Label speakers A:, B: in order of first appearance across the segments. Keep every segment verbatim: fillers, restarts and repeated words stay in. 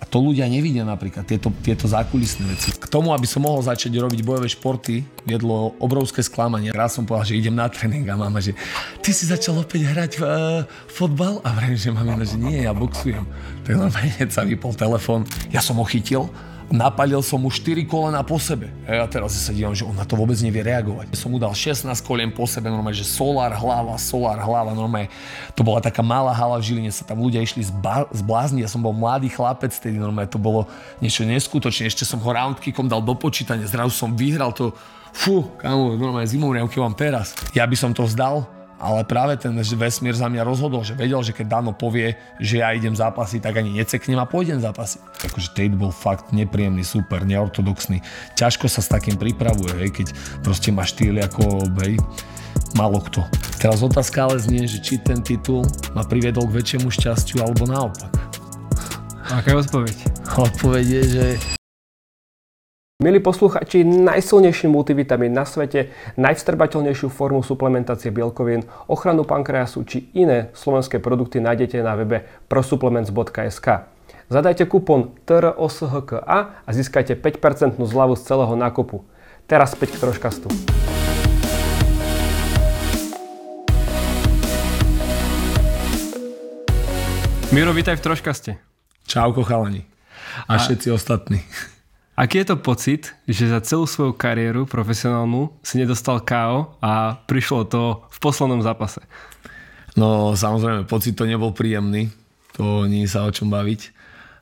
A: to ľudia nevidia napríklad, tieto, tieto zákulisné veci. K tomu, aby som mohol začať robiť bojové športy, viedlo obrovské sklamanie. Raz som povedal, že idem na tréning a mama, že ty si začal opäť hrať v, uh, fotbal? A vrajím, že mamina, že nie, ja boxujem. Tak normálne hneď sa vypol telefón. Ja som ho chytil, napalil som mu štyri kolena po sebe. A ja teraz sa dívam, že on na to vôbec nevie reagovať. Som mu dal šestnásť kolien po sebe, normálne, že solár hlava, solár hlava, normálne. To bola taká malá hala v Žiline, sa tam ľudia išli zba- zblázniť. Ja som bol mladý chlapec, tedy normálne to bolo niečo neskutočné. Ešte som ho roundkickom dal do počítania, zrazu som vyhral to. Fú, kámo, normálne zimovriavky mám teraz. Ja by som to vzdal, ale práve ten vesmír za mňa rozhodol, že vedel, že keď Dano povie, že ja idem zápasiť, tak ani neceknem a pôjdem zápasiť. Akože Tate bol fakt nepríjemný, super, neortodoxný. Ťažko sa s takým pripravuje, hej, keď proste má štýl ako, hej, málo kto. Teraz otázka ale znie, že či ten titul ma priviedol k väčšiemu šťastiu, alebo naopak.
B: Aká je odpoveď?
A: Odpoveď je, že
C: Milí posluchači, najsilnejší multivitamín na svete, najvstrbateľnejšiu formu suplementácie bielkovín, ochranu pankreasu či iné slovenské produkty nájdete na webe prosupplements bodka es ká. Zadajte kupón T R O S H K A a získajte päť percent zľavu z celého nákupu. Teraz späť k Troškastu.
B: Miro, vítaj v Troškaste.
A: čauko chalani a, a všetci ostatní.
B: Aký je to pocit, že za celú svoju kariéru profesionálnu si nedostal ká ó a prišlo to v poslednom zápase?
A: No samozrejme, pocit to nebol príjemný, to nie sa o čom baviť,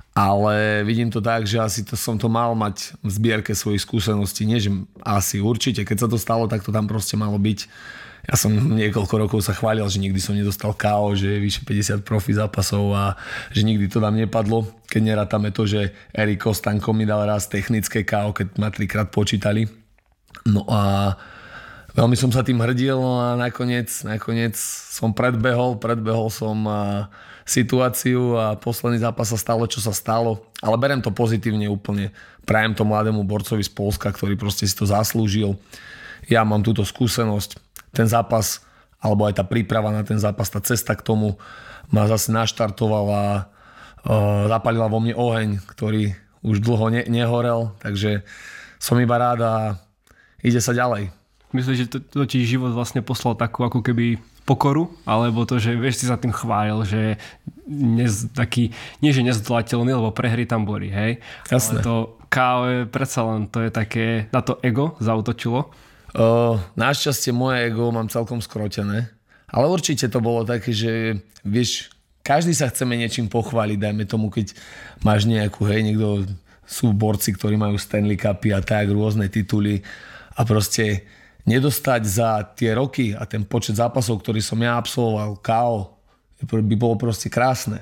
A: ale vidím to tak, že asi to som to mal mať v zbierke svojich skúseností, nie že asi určite, keď sa to stalo, tak to tam proste malo byť. Ja som niekoľko rokov sa chválil, že nikdy som nedostal ká ó, že je vyše päťdesiat profi zápasov a že nikdy to tam nepadlo. Keď nerátame to, že Erik Kostanko mi dal raz technické ká ó, keď ma trikrát počítali. No a veľmi som sa tým hrdil a nakoniec, nakoniec som predbehol, predbehol som situáciu a posledný zápas sa stalo, čo sa stalo. Ale berem to pozitívne úplne. Prajem to mladému borcovi z Poľska, ktorý proste si to zaslúžil. Ja mám túto skúsenosť. Ten zápas, alebo aj tá príprava na ten zápas, tá cesta k tomu ma zase naštartovala, uh, zapalila vo mne oheň, ktorý už dlho ne- nehorel, takže som iba rád a ide sa ďalej.
B: Myslíš, že to, to ti život vlastne poslal takú ako keby pokoru, alebo to, že vieš, si sa tým chválil, že nez, taký, nie že nezdolateľný, lebo prehry tam boli, hej?
A: Jasné.
B: Ale to ká ó je predsa len, to je také, na to ego zautočilo.
A: Uh, našťastie moje ego mám celkom skrotené, ale určite to bolo také, že vieš, každý sa chceme niečím pochváliť, dajme tomu, keď máš nejakú, hej, niekto, sú borci, ktorí majú Stanley Cupy a tak, rôzne tituly a proste nedostať za tie roky a ten počet zápasov, ktorý som ja absolvoval, ká ó, by bolo proste krásne.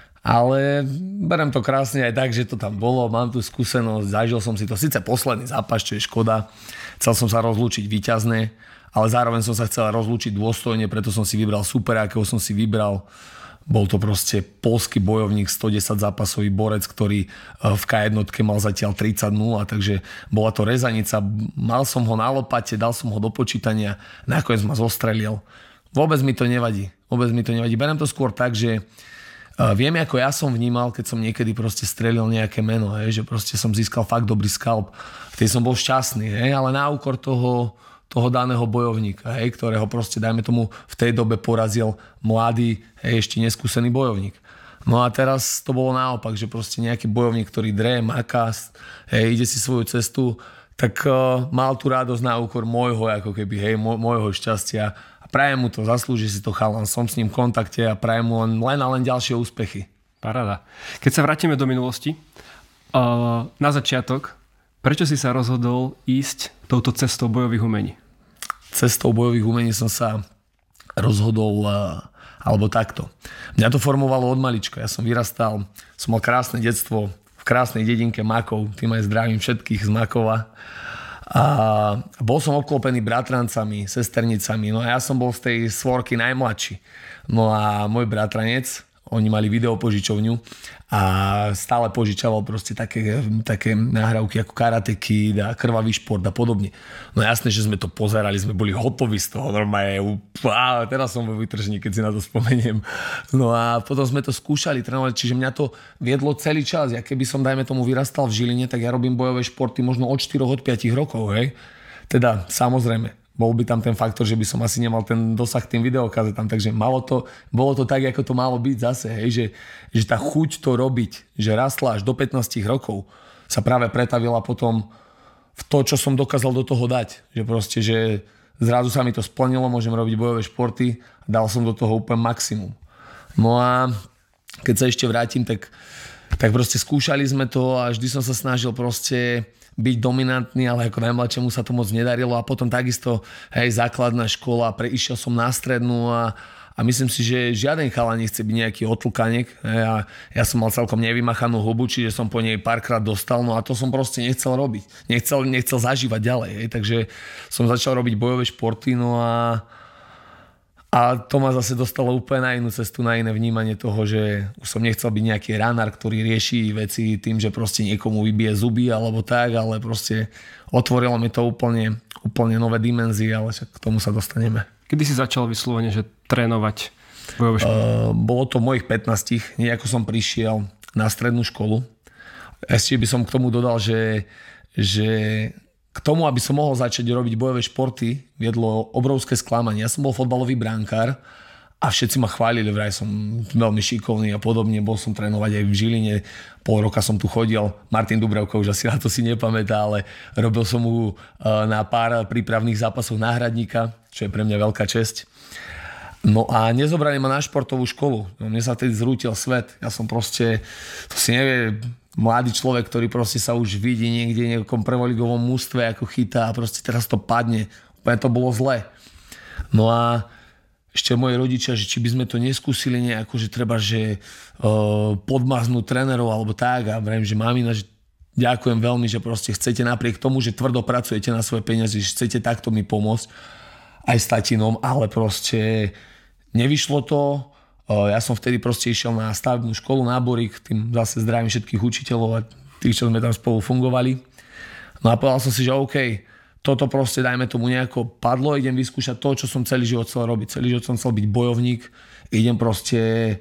A: Ale berem to krásne aj tak, že to tam bolo, mám tú skúsenosť, zažil som si to. Sice posledný zápas, čo je škoda, chcel som sa rozlúčiť víťazne, ale zároveň som sa chcel rozlúčiť dôstojne, preto som si vybral super, akého som si vybral. Bol to proste poľský bojovník, stodesať zápasový borec, ktorý v ká jednotke mal zatiaľ tridsať nula, takže bola to rezanica. Mal som ho na lopate, dal som ho do počítania, nakoniec ma zostrelil. Vôbec mi to nevadí, vôbec mi to nevadí. Berem to skôr tak, že Uh, viem, ako ja som vnímal, keď som niekedy proste strelil nejaké meno, hej, že proste som získal fakt dobrý skalp. Vtedy som bol šťastný, hej, ale na úkor toho, toho daného bojovníka, hej, ktorého proste, dajme tomu, v tej dobe porazil mladý, hej, ešte neskúsený bojovník. No a teraz to bolo naopak, že proste nejaký bojovník, ktorý dre, maká, hej, ide si svoju cestu, tak uh, mal tú radosť na úkor môjho, ako keby, hej, môjho šťastia. Prajem mu to, zaslúži si to chalan, som s ním v kontakte a prajem mu len, len a len ďalšie úspechy.
B: Paráda. Keď sa vrátime do minulosti, uh, na začiatok, prečo si sa rozhodol ísť touto cestou bojových umení?
A: Cestou bojových umení som sa rozhodol, uh, alebo takto. Mňa to formovalo od malička. Ja som vyrastal, som mal krásne detstvo v krásnej dedinke Makov, tým aj zdravím všetkých z Makova. A bol som obklopený bratrancami, sesternicami, no a ja som bol z tej svorky najmladší. No a môj bratranec, oni mali videopožičovňu a stále požičaval proste také, také nahrávky ako Karate Kid a Krvavý šport a podobne. No jasné, že sme to pozerali, sme boli hotoví z toho normálne. Á, teraz som vo vytržení, keď si na to spomeniem. No a potom sme to skúšali trénovať, čiže mňa to viedlo celý čas. Ja keby som, dajme tomu, vyrastal v Žiline, tak ja robím bojové športy možno od štyroch od piatich rokov, hej. Teda, samozrejme, bol by tam ten faktor, že by som asi nemal ten dosah tým videokazetám, takže malo to, bolo to tak, ako to malo byť zase, hej, že, že tá chuť to robiť, že rastla až do pätnásť rokov, sa práve pretavila potom v to, čo som dokázal do toho dať, že proste, že zrazu sa mi to splnilo, môžem robiť bojové športy a dal som do toho úplne maximum. No a keď sa ešte vrátim, tak, tak proste skúšali sme to a vždy som sa snažil proste byť dominantný, ale ako najmladšiemu sa to moc nedarilo a potom takisto, hej, základná škola, preišiel som na strednú a, a myslím si, že žiaden chalan nechce byť nejaký otlkanek, hej, a ja som mal celkom nevymachanú hubu, čiže som po nej párkrát dostal, no a to som proste nechcel robiť. Nechcel, nechcel zažívať ďalej, hej, takže som začal robiť bojové športy, no a A to ma zase dostalo úplne na inú cestu, na iné vnímanie toho, že už som nechcel byť nejaký runner, ktorý rieši veci tým, že proste niekomu vybije zuby alebo tak, ale proste otvorilo mi to úplne, úplne nové dimenzie, ale však k tomu sa dostaneme.
B: Kedy si začal vyslovene, že trénovať bojové športy?
A: Uh, bolo to mojich pätnástich, nejako som prišiel na strednú školu. Ešte by som k tomu dodal, že, že k tomu, aby som mohol začať robiť bojové športy, viedlo obrovské sklamanie. Ja som bol fotbalový brankár a všetci ma chválili, vraj som veľmi šikovný a podobne. Bol som trénovať aj v Žiline, pol roka som tu chodil. Martin Dubravka už asi na to si nepamätá, ale robil som mu na pár prípravných zápasoch náhradníka, čo je pre mňa veľká česť. No a nezobrali ma na športovú školu. Mne sa vtedy zrútil svet. Ja som proste, to si nevie, mladý človek, ktorý proste sa už vidí niekde v nejakom prvoligovom mústve, ako chytá a proste teraz to padne. Úplne to bolo zle. No a ešte moji rodičia, že či by sme to neskúsili nejako, že treba, že uh, podmaznúť trénerov alebo tak. A vravím, že mamina, že ďakujem veľmi, že proste chcete napriek tomu, že tvrdo pracujete na svoje peniaze, že chcete takto mi pomôcť aj s tatinom, ale proste nevyšlo to. Ja som vtedy proste išiel na stavebnú školu Náborík, tým zase zdravím všetkých učiteľov a tých, čo sme tam spolu fungovali. No a povedal som si, že OK, toto proste dajme tomu nejako padlo, idem vyskúšať to, čo som celý život chcel robiť. Celý život som chcel byť bojovník, idem proste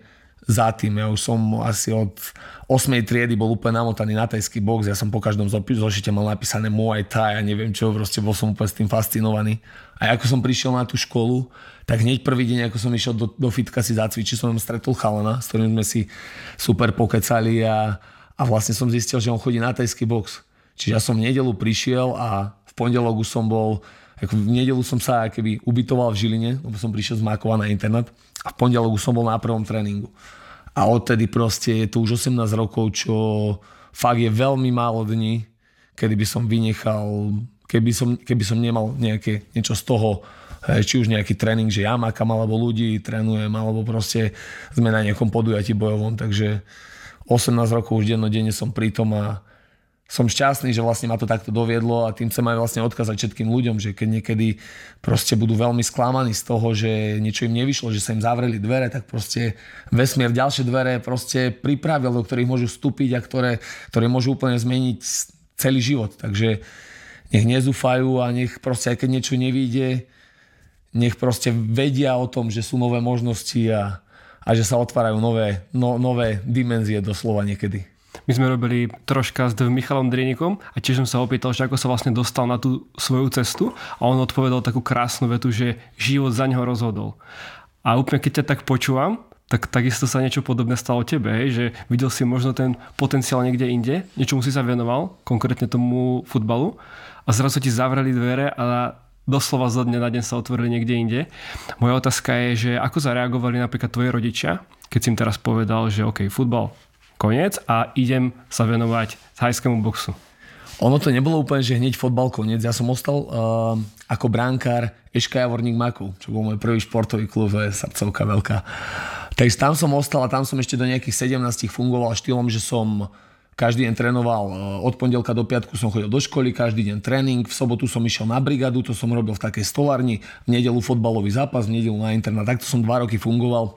A: za tým. Ja už som asi od ôsmej triedy bol úplne namotaný na tajský box, ja som po každom zošite mal napísané Muay Thai a neviem čo, proste bol som úplne s tým fascinovaný. A ako som prišiel na tú školu, tak hneď prvý deň, ako som išiel do, do fitka si zacvičiť, som stretol chalana, s ktorým sme si super pokecali a, a vlastne som zistil, že on chodí na tajský box. Čiže ja som v nedeľu prišiel a v pondelok už som bol, ako v nedeľu som sa keby ubytoval v Žiline, lebo som prišiel z Mákova na internet a v pondelok už som bol na prvom tréningu. A odtedy proste je to už osemnásť rokov, čo fakt je veľmi málo dní, kedy by som vynechal, keby som, keby som nemal nejaké, niečo z toho, či už nejaký tréning, že ja makam, alebo ľudí trénujem, alebo proste sme na nejakom podujatí bojovom, takže osemnásť rokov už dennodenne som pri tom a som šťastný, že vlastne ma to takto doviedlo a tým chcem aj vlastne odkázať všetkým ľuďom, že keď niekedy proste budú veľmi sklamaní z toho, že niečo im nevyšlo, že sa im zavreli dvere, tak proste vesmír ďalšie dvere proste pripravil, do ktorých môžu vstúpiť a ktoré, ktoré môžu úplne zmeniť celý život. Takže nech nezúfajú a nech proste aj keď niečo nevyjde, nech proste vedia o tom, že sú nové možnosti a, a že sa otvárajú nové, no, nové dimenzie doslova niekedy.
B: My sme robili troška s Michalom Drienikom a tiež som sa opýtal, že ako sa vlastne dostal na tú svoju cestu a on odpovedal takú krásnu vetu, že život za neho rozhodol. A úplne keď ťa tak počúvam, tak takisto sa niečo podobné stalo tebe, hej? Že videl si možno ten potenciál niekde inde, niečomu si sa venoval, konkrétne tomu futbalu a zrazu ti zavreli dvere a doslova zo dňa na deň sa otvorili niekde inde. Moja otázka je, že ako zareagovali napríklad tvoji rodičia, keď si im teraz povedal, že OK, futbal koniec a idem sa venovať thajskému boxu.
A: Ono to nebolo úplne, že hneď fotbal koniec. Ja som ostal uh, ako brankár Eška Javorník Makov, čo bol môj prvý športový klub, to je srdcovka veľká. Takže tam som ostal a tam som ešte do nejakých sedemnásť fungoval štýlom, že som každý deň trénoval, od pondelka do piatku som chodil do školy, každý deň tréning, v sobotu som išiel na brigádu, to som robil v takej stolárni, v nedeľu fotbalový zápas, v nedeľu na internát, takto som dva roky fungoval.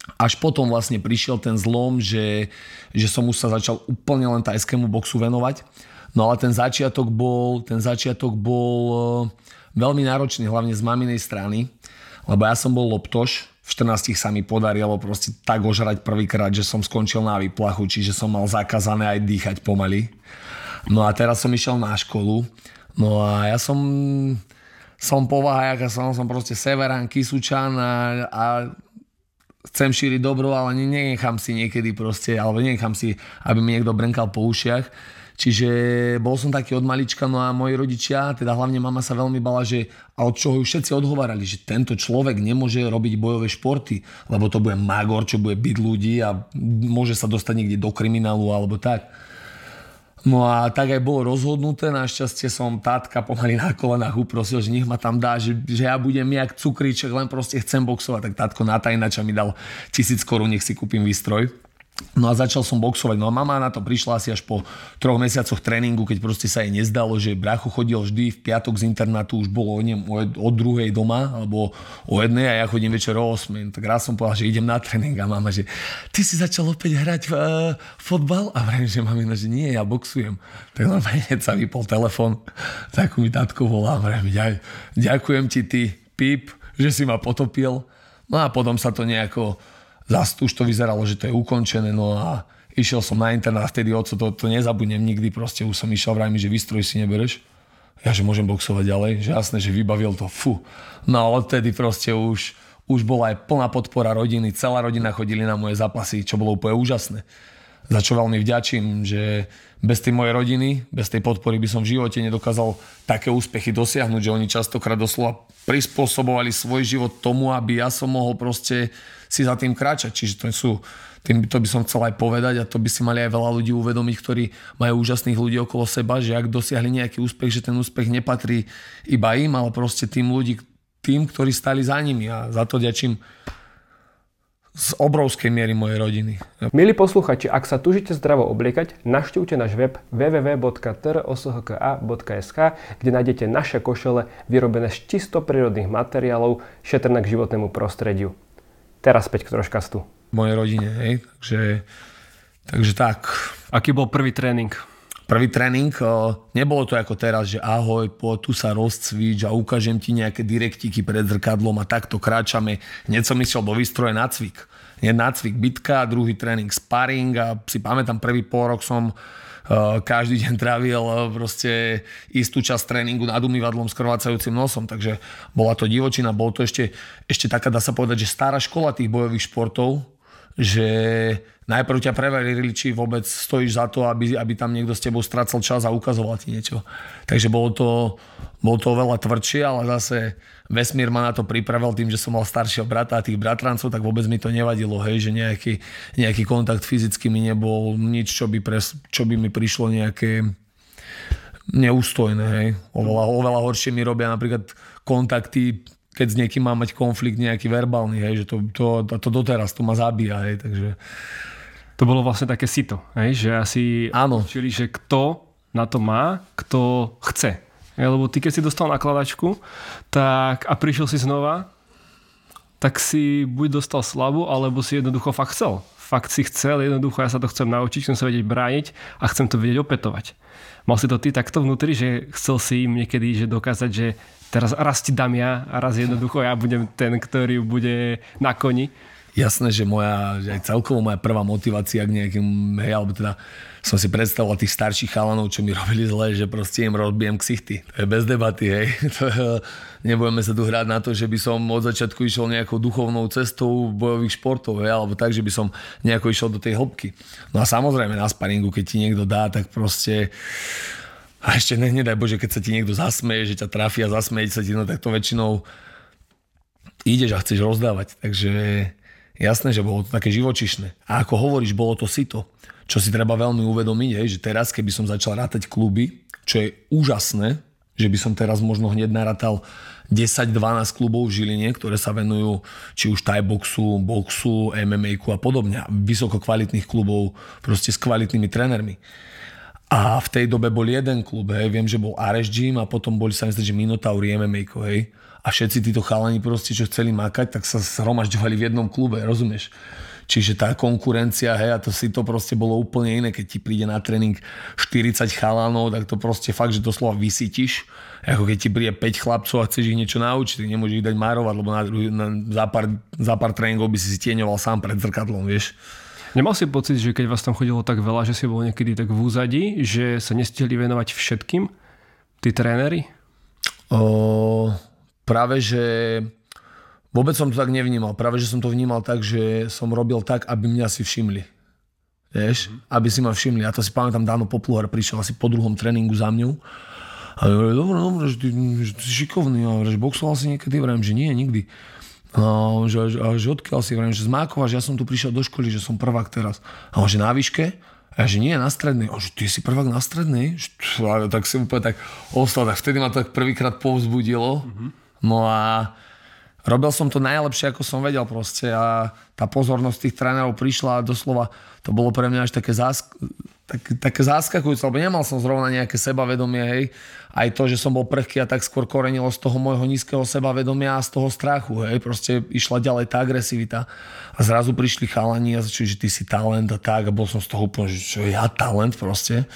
A: Až potom vlastne prišiel ten zlom, že, že som už sa začal úplne len tajskému boxu venovať. No ale ten začiatok bol, ten začiatok bol veľmi náročný, hlavne z maminej strany, lebo ja som bol loptoš, v štrnástich sa mi podarilo proste tak ožrať prvýkrát, že som skončil na výplachu, čiže som mal zakázané aj dýchať pomaly. No a teraz som išiel na školu, no a ja som, som povaha, jaká som, som proste severán, Kysučan a, a chcem šíriť dobro, ale nenechám si niekedy proste, alebo nenechám si, aby mi niekto brnkal po ušiach. Čiže bol som taký od malička, no a moji rodičia, teda hlavne mama sa veľmi bala, že a od čoho ju všetci odhovárali, že tento človek nemôže robiť bojové športy, lebo to bude magor, čo bude byť ľudí a môže sa dostať niekde do kriminálu alebo tak. No a tak aj bolo rozhodnuté, našťastie som tátka pomaly na kolenách uprosil, že nech ma tam dá, že, že ja budem jak cukríček, len proste chcem boxovať, tak tátko na tajnača mi dal tisíc korún, nech si kúpim výstroj. No a začal som boxovať. No a mama na to prišla asi až po troch mesiacoch tréningu, keď proste sa jej nezdalo, že brácho chodil vždy v piatok z internátu, už bolo o, nem, o druhej doma, alebo o jednej a ja chodím večer o osmej. Tak raz som povedal, že idem na tréning a mama, že ty si začal opäť hrať v, uh, fotbal? A vrajím, že mamina, že nie, ja boxujem. Tak normálne sa vypol telefon, tak mi tátko volá a vrajím, ďakujem ti ty, pip, že si ma potopil. No a potom sa to nejako zase už to vyzeralo, že to je ukončené, no a išiel som na internát, vtedy oco, to, to nezabudnem nikdy, proste už som išiel, vrajím, že výstroj si nebereš. Ja, že môžem boxovať ďalej, že jasné, že vybavil to, fú. No a odtedy proste už, už bola aj plná podpora rodiny, celá rodina chodili na moje zápasy, čo bolo úplne úžasné. Za čo veľmi vďačím, že bez tej mojej rodiny, bez tej podpory by som v živote nedokázal také úspechy dosiahnuť, že oni častokrát doslova prispôsobovali svoj život tomu, aby ja som mohol proste si za tým kráčať. Čiže to sú, tým, to by som chcel aj povedať a to by si mali aj veľa ľudí uvedomiť, ktorí majú úžasných ľudí okolo seba, že ak dosiahli nejaký úspech, že ten úspech nepatrí iba im, ale proste tým ľudí, tým, ktorí stali za nimi a za to vďačím z obrovskej miery mojej rodiny.
C: Milí posluchači, ak sa túžite zdravo obliekať, navštívte náš web w w w bodka t r o s h k a bodka s k, kde nájdete naše košele vyrobené z čisto prírodných materiálov, šetrné k životnému prostrediu. Teraz späť k troškastu.
A: Mojej rodine, hej, takže, takže tak.
B: Aký bol prvý tréning?
A: Prvý tréning, nebolo to ako teraz, že ahoj, po tu sa rozcvič a ukážem ti nejaké direktíky pred zrkadlom a takto kráčame. Hneď som išiel do výstroje na cvik. Nie na cvik bitka, druhý tréning sparring a si pamätám, prvý pol rok som uh, každý deň trávil uh, proste istú časť tréningu nad umývadlom s krvácajúcim nosom, takže bola to divočina, bolo to ešte, ešte taká, dá sa povedať, že stará škola tých bojových športov, že najprv ťa preverili, či vôbec stojíš za to, aby, aby tam niekto s tebou strácal čas a ukazoval ti niečo. Takže bolo to, bolo to oveľa tvrdšie, ale zase vesmír ma na to pripravil tým, že som mal staršieho brata a tých bratrancov, tak vôbec mi to nevadilo, hej, že nejaký, nejaký kontakt fyzicky mi nebol nič, čo by, pres, čo by mi prišlo nejaké neústojné. Hej. Oveľa, oveľa horšie mi robia napríklad kontakty, keď s niekým mám mať konflikt nejaký verbálny, hej, že to, to, to doteraz to ma zabíja, hej, takže...
B: To bolo vlastne také sito, hej, že asi
A: áno.
B: Učili, že kto na to má, kto chce. Hej, lebo ty, keď si dostal nakladačku tak, a prišiel si znova, tak si buď dostal slabú, alebo si jednoducho fakt chcel. Fakt si chcel, jednoducho ja sa to chcem naučiť, chcem sa vedieť brániť a chcem to vedieť opätovať. Mal si to ty takto vnútri, že chcel si im niekedy že dokázať, že teraz raz ti dám ja a raz jednoducho ja budem ten, ktorý bude na koni.
A: Jasné, že moja, že aj celkovo moja prvá motivácia k nejakým, hej, alebo teda som si predstavoval tých starších chalanov, čo mi robili zle, že proste im robijem ksichty. To je bez debaty, hej. To, nebudeme sa tu hrať na to, že by som od začiatku išiel nejakou duchovnou cestou bojových športov, hej, alebo tak, že by som nejako išiel do tej hĺbky. No a samozrejme na sparingu, keď ti niekto dá, tak proste... A ešte ne, nedaj Bože, keď sa ti niekto zasmeje, že ťa trafí a zasmeje sa ti, no tak to väčšinou ideš a chceš rozdávať. Takže jasné, že bolo to také živočišné. A ako hovoríš, bolo to sito. Čo si treba veľmi uvedomiť, je, že teraz, keby som začal rátať kluby, čo je úžasné, že by som teraz možno hneď narátal desať dvanásť klubov v Žiline, ktoré sa venujú či už thai-boxu, boxu, em em á ku a podobne. Vysoko kvalitných klubov, proste s kvalitnými trénermi. A v tej dobe bol jeden klub, hej, viem, že bol Ares Gym a potom boli sa myslím, že Minotaur em em á, hej. A všetci títo chalani proste, čo chceli makať, tak sa zhromažďovali v jednom klube, rozumieš? Čiže tá konkurencia, hej, a to si to proste bolo úplne iné, keď ti príde na tréning štyridsať chalanov, tak to proste fakt, že doslova vysítiš. Ako keď ti príde päť chlapcov a chceš ich niečo naučiť, tak nemôžeš ich dať márovať, lebo na, na, za, pár, za pár tréningov by si si tieňoval sám pred zrkadlom, vieš.
B: Nemal si pocit, že keď vás tam chodilo tak veľa, že si bol niekedy tak v úzadí, že sa nestihli venovať všetkým, tí tréneri?
A: O, práve, že vôbec som to tak nevnímal. Práve, že som to vnímal tak, že som robil tak, aby mňa si všimli. Vieš? Mm. Aby si ma všimli. A to si pamätám, Dano Popluhar prišiel asi po druhom tréningu za mňou. A ja hovorím, dobre, dobre, že ty, že ty si šikovný. A že boxoval si niekedy? Vrajím, že nie, nikdy. A že, a že odkiaľ si? Vrajím, že z Mákova, že ja som tu prišiel do školy, že som prvák teraz. A on, že na výške? A ja, že nie, na strednej. A že ty si prvák na strednej? A tak si úplne tak ostal. Tak vtedy ma to tak prvýkrát povzbudilo. Mm-hmm. No a robil som to najlepšie, ako som vedel proste a tá pozornosť tých trénerov prišla a doslova to bolo pre mňa až také, zásk- tak, také záskakujúce, lebo nemal som zrovna nejaké sebavedomie, hej. Aj to, že som bol prchký a tak skôr korenilo z toho môjho nízkeho sebavedomia a z toho strachu, hej. Proste išla ďalej tá agresivita a zrazu prišli chalani a začali, že ty si talent a tak a bol som z toho úplne, že čo ja talent proste.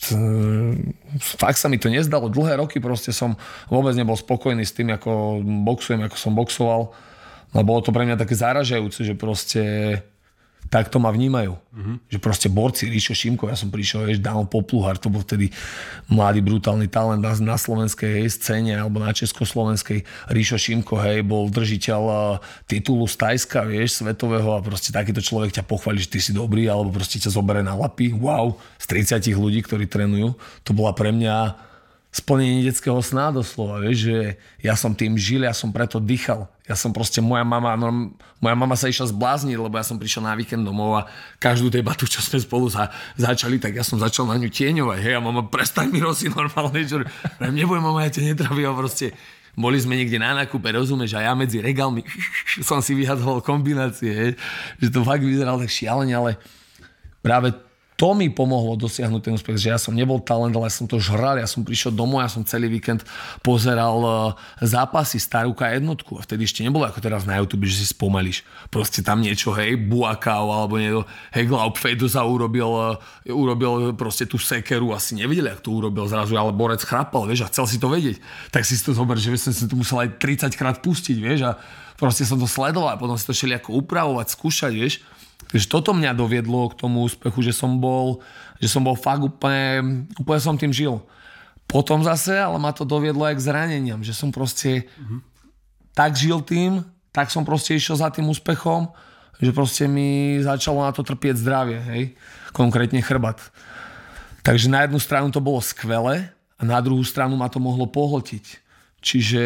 A: Fakt sa mi to nezdalo. Dlhé roky proste som vôbec nebol spokojný s tým, ako boxujem, ako som boxoval. No bolo to pre mňa také zaražajúce, že proste takto ma vnímajú. Mm-hmm. Že proste borci, Ríšo Šimko, ja som prišiel, vieš, Dano Popluhar, to bol vtedy mladý, brutálny talent na, na slovenskej hej, scéne alebo na československej. Ríšo Šimko, hej, bol držiteľ uh, titulu z Tajska, vieš, svetového a proste takýto človek ťa pochváli, že ty si dobrý, alebo proste ťa zoberie na lapy. Wow, z tridsať ľudí, ktorí trénujú. To bola pre mňa splnenie detského sna doslova, vieš, že ja som tým žil, ja som preto dýchal. Ja som proste, moja mama, no, moja mama sa išla zblázniť, lebo ja som prišiel na víkend domov a každú debatu, čo sme spolu za, začali, tak ja som začal na ňu tieňovať. Hej, a mama, prestaň mi rosiť normálne, že neboj, mama, ja ťa netravím, proste boli sme niekde na nákupe, rozumieš, a ja medzi regálmi som si vyhadzoval kombinácie, hej, že to fakt vyzeral tak šialene, ale práve to mi pomohlo dosiahnuť ten úspech, že ja som nebol talent, ale ja som to žral, ja som prišiel domov, ja som celý víkend pozeral zápasy Starúka jednotku a vtedy ešte nebolo ako teraz na YouTube, že si spomalíš. Proste tam niečo, hej, Buakau alebo niekto, hej, Glaubfedusa urobil, urobil proste tú sekeru, asi nevedeli, jak to urobil zrazu, ale borec chrapal, vieš, a chcel si to vedieť. Tak si to zober, že som si to musel aj tridsať krát pustiť, vieš, a proste som to sledoval a potom si to šeli ako upravovať, skúšať, vieš. Takže toto mňa doviedlo k tomu úspechu, že som bol, že som bol fakt úplne, úplne som tým žil. Potom zase, ale ma to doviedlo aj k zraneniam, že som proste mm-hmm. tak žil tým, tak som proste išiel za tým úspechom, že proste mi začalo na to trpieť zdravie, hej, konkrétne chrbát. Takže na jednu stranu to bolo skvelé a na druhú stranu ma to mohlo pohltiť. Čiže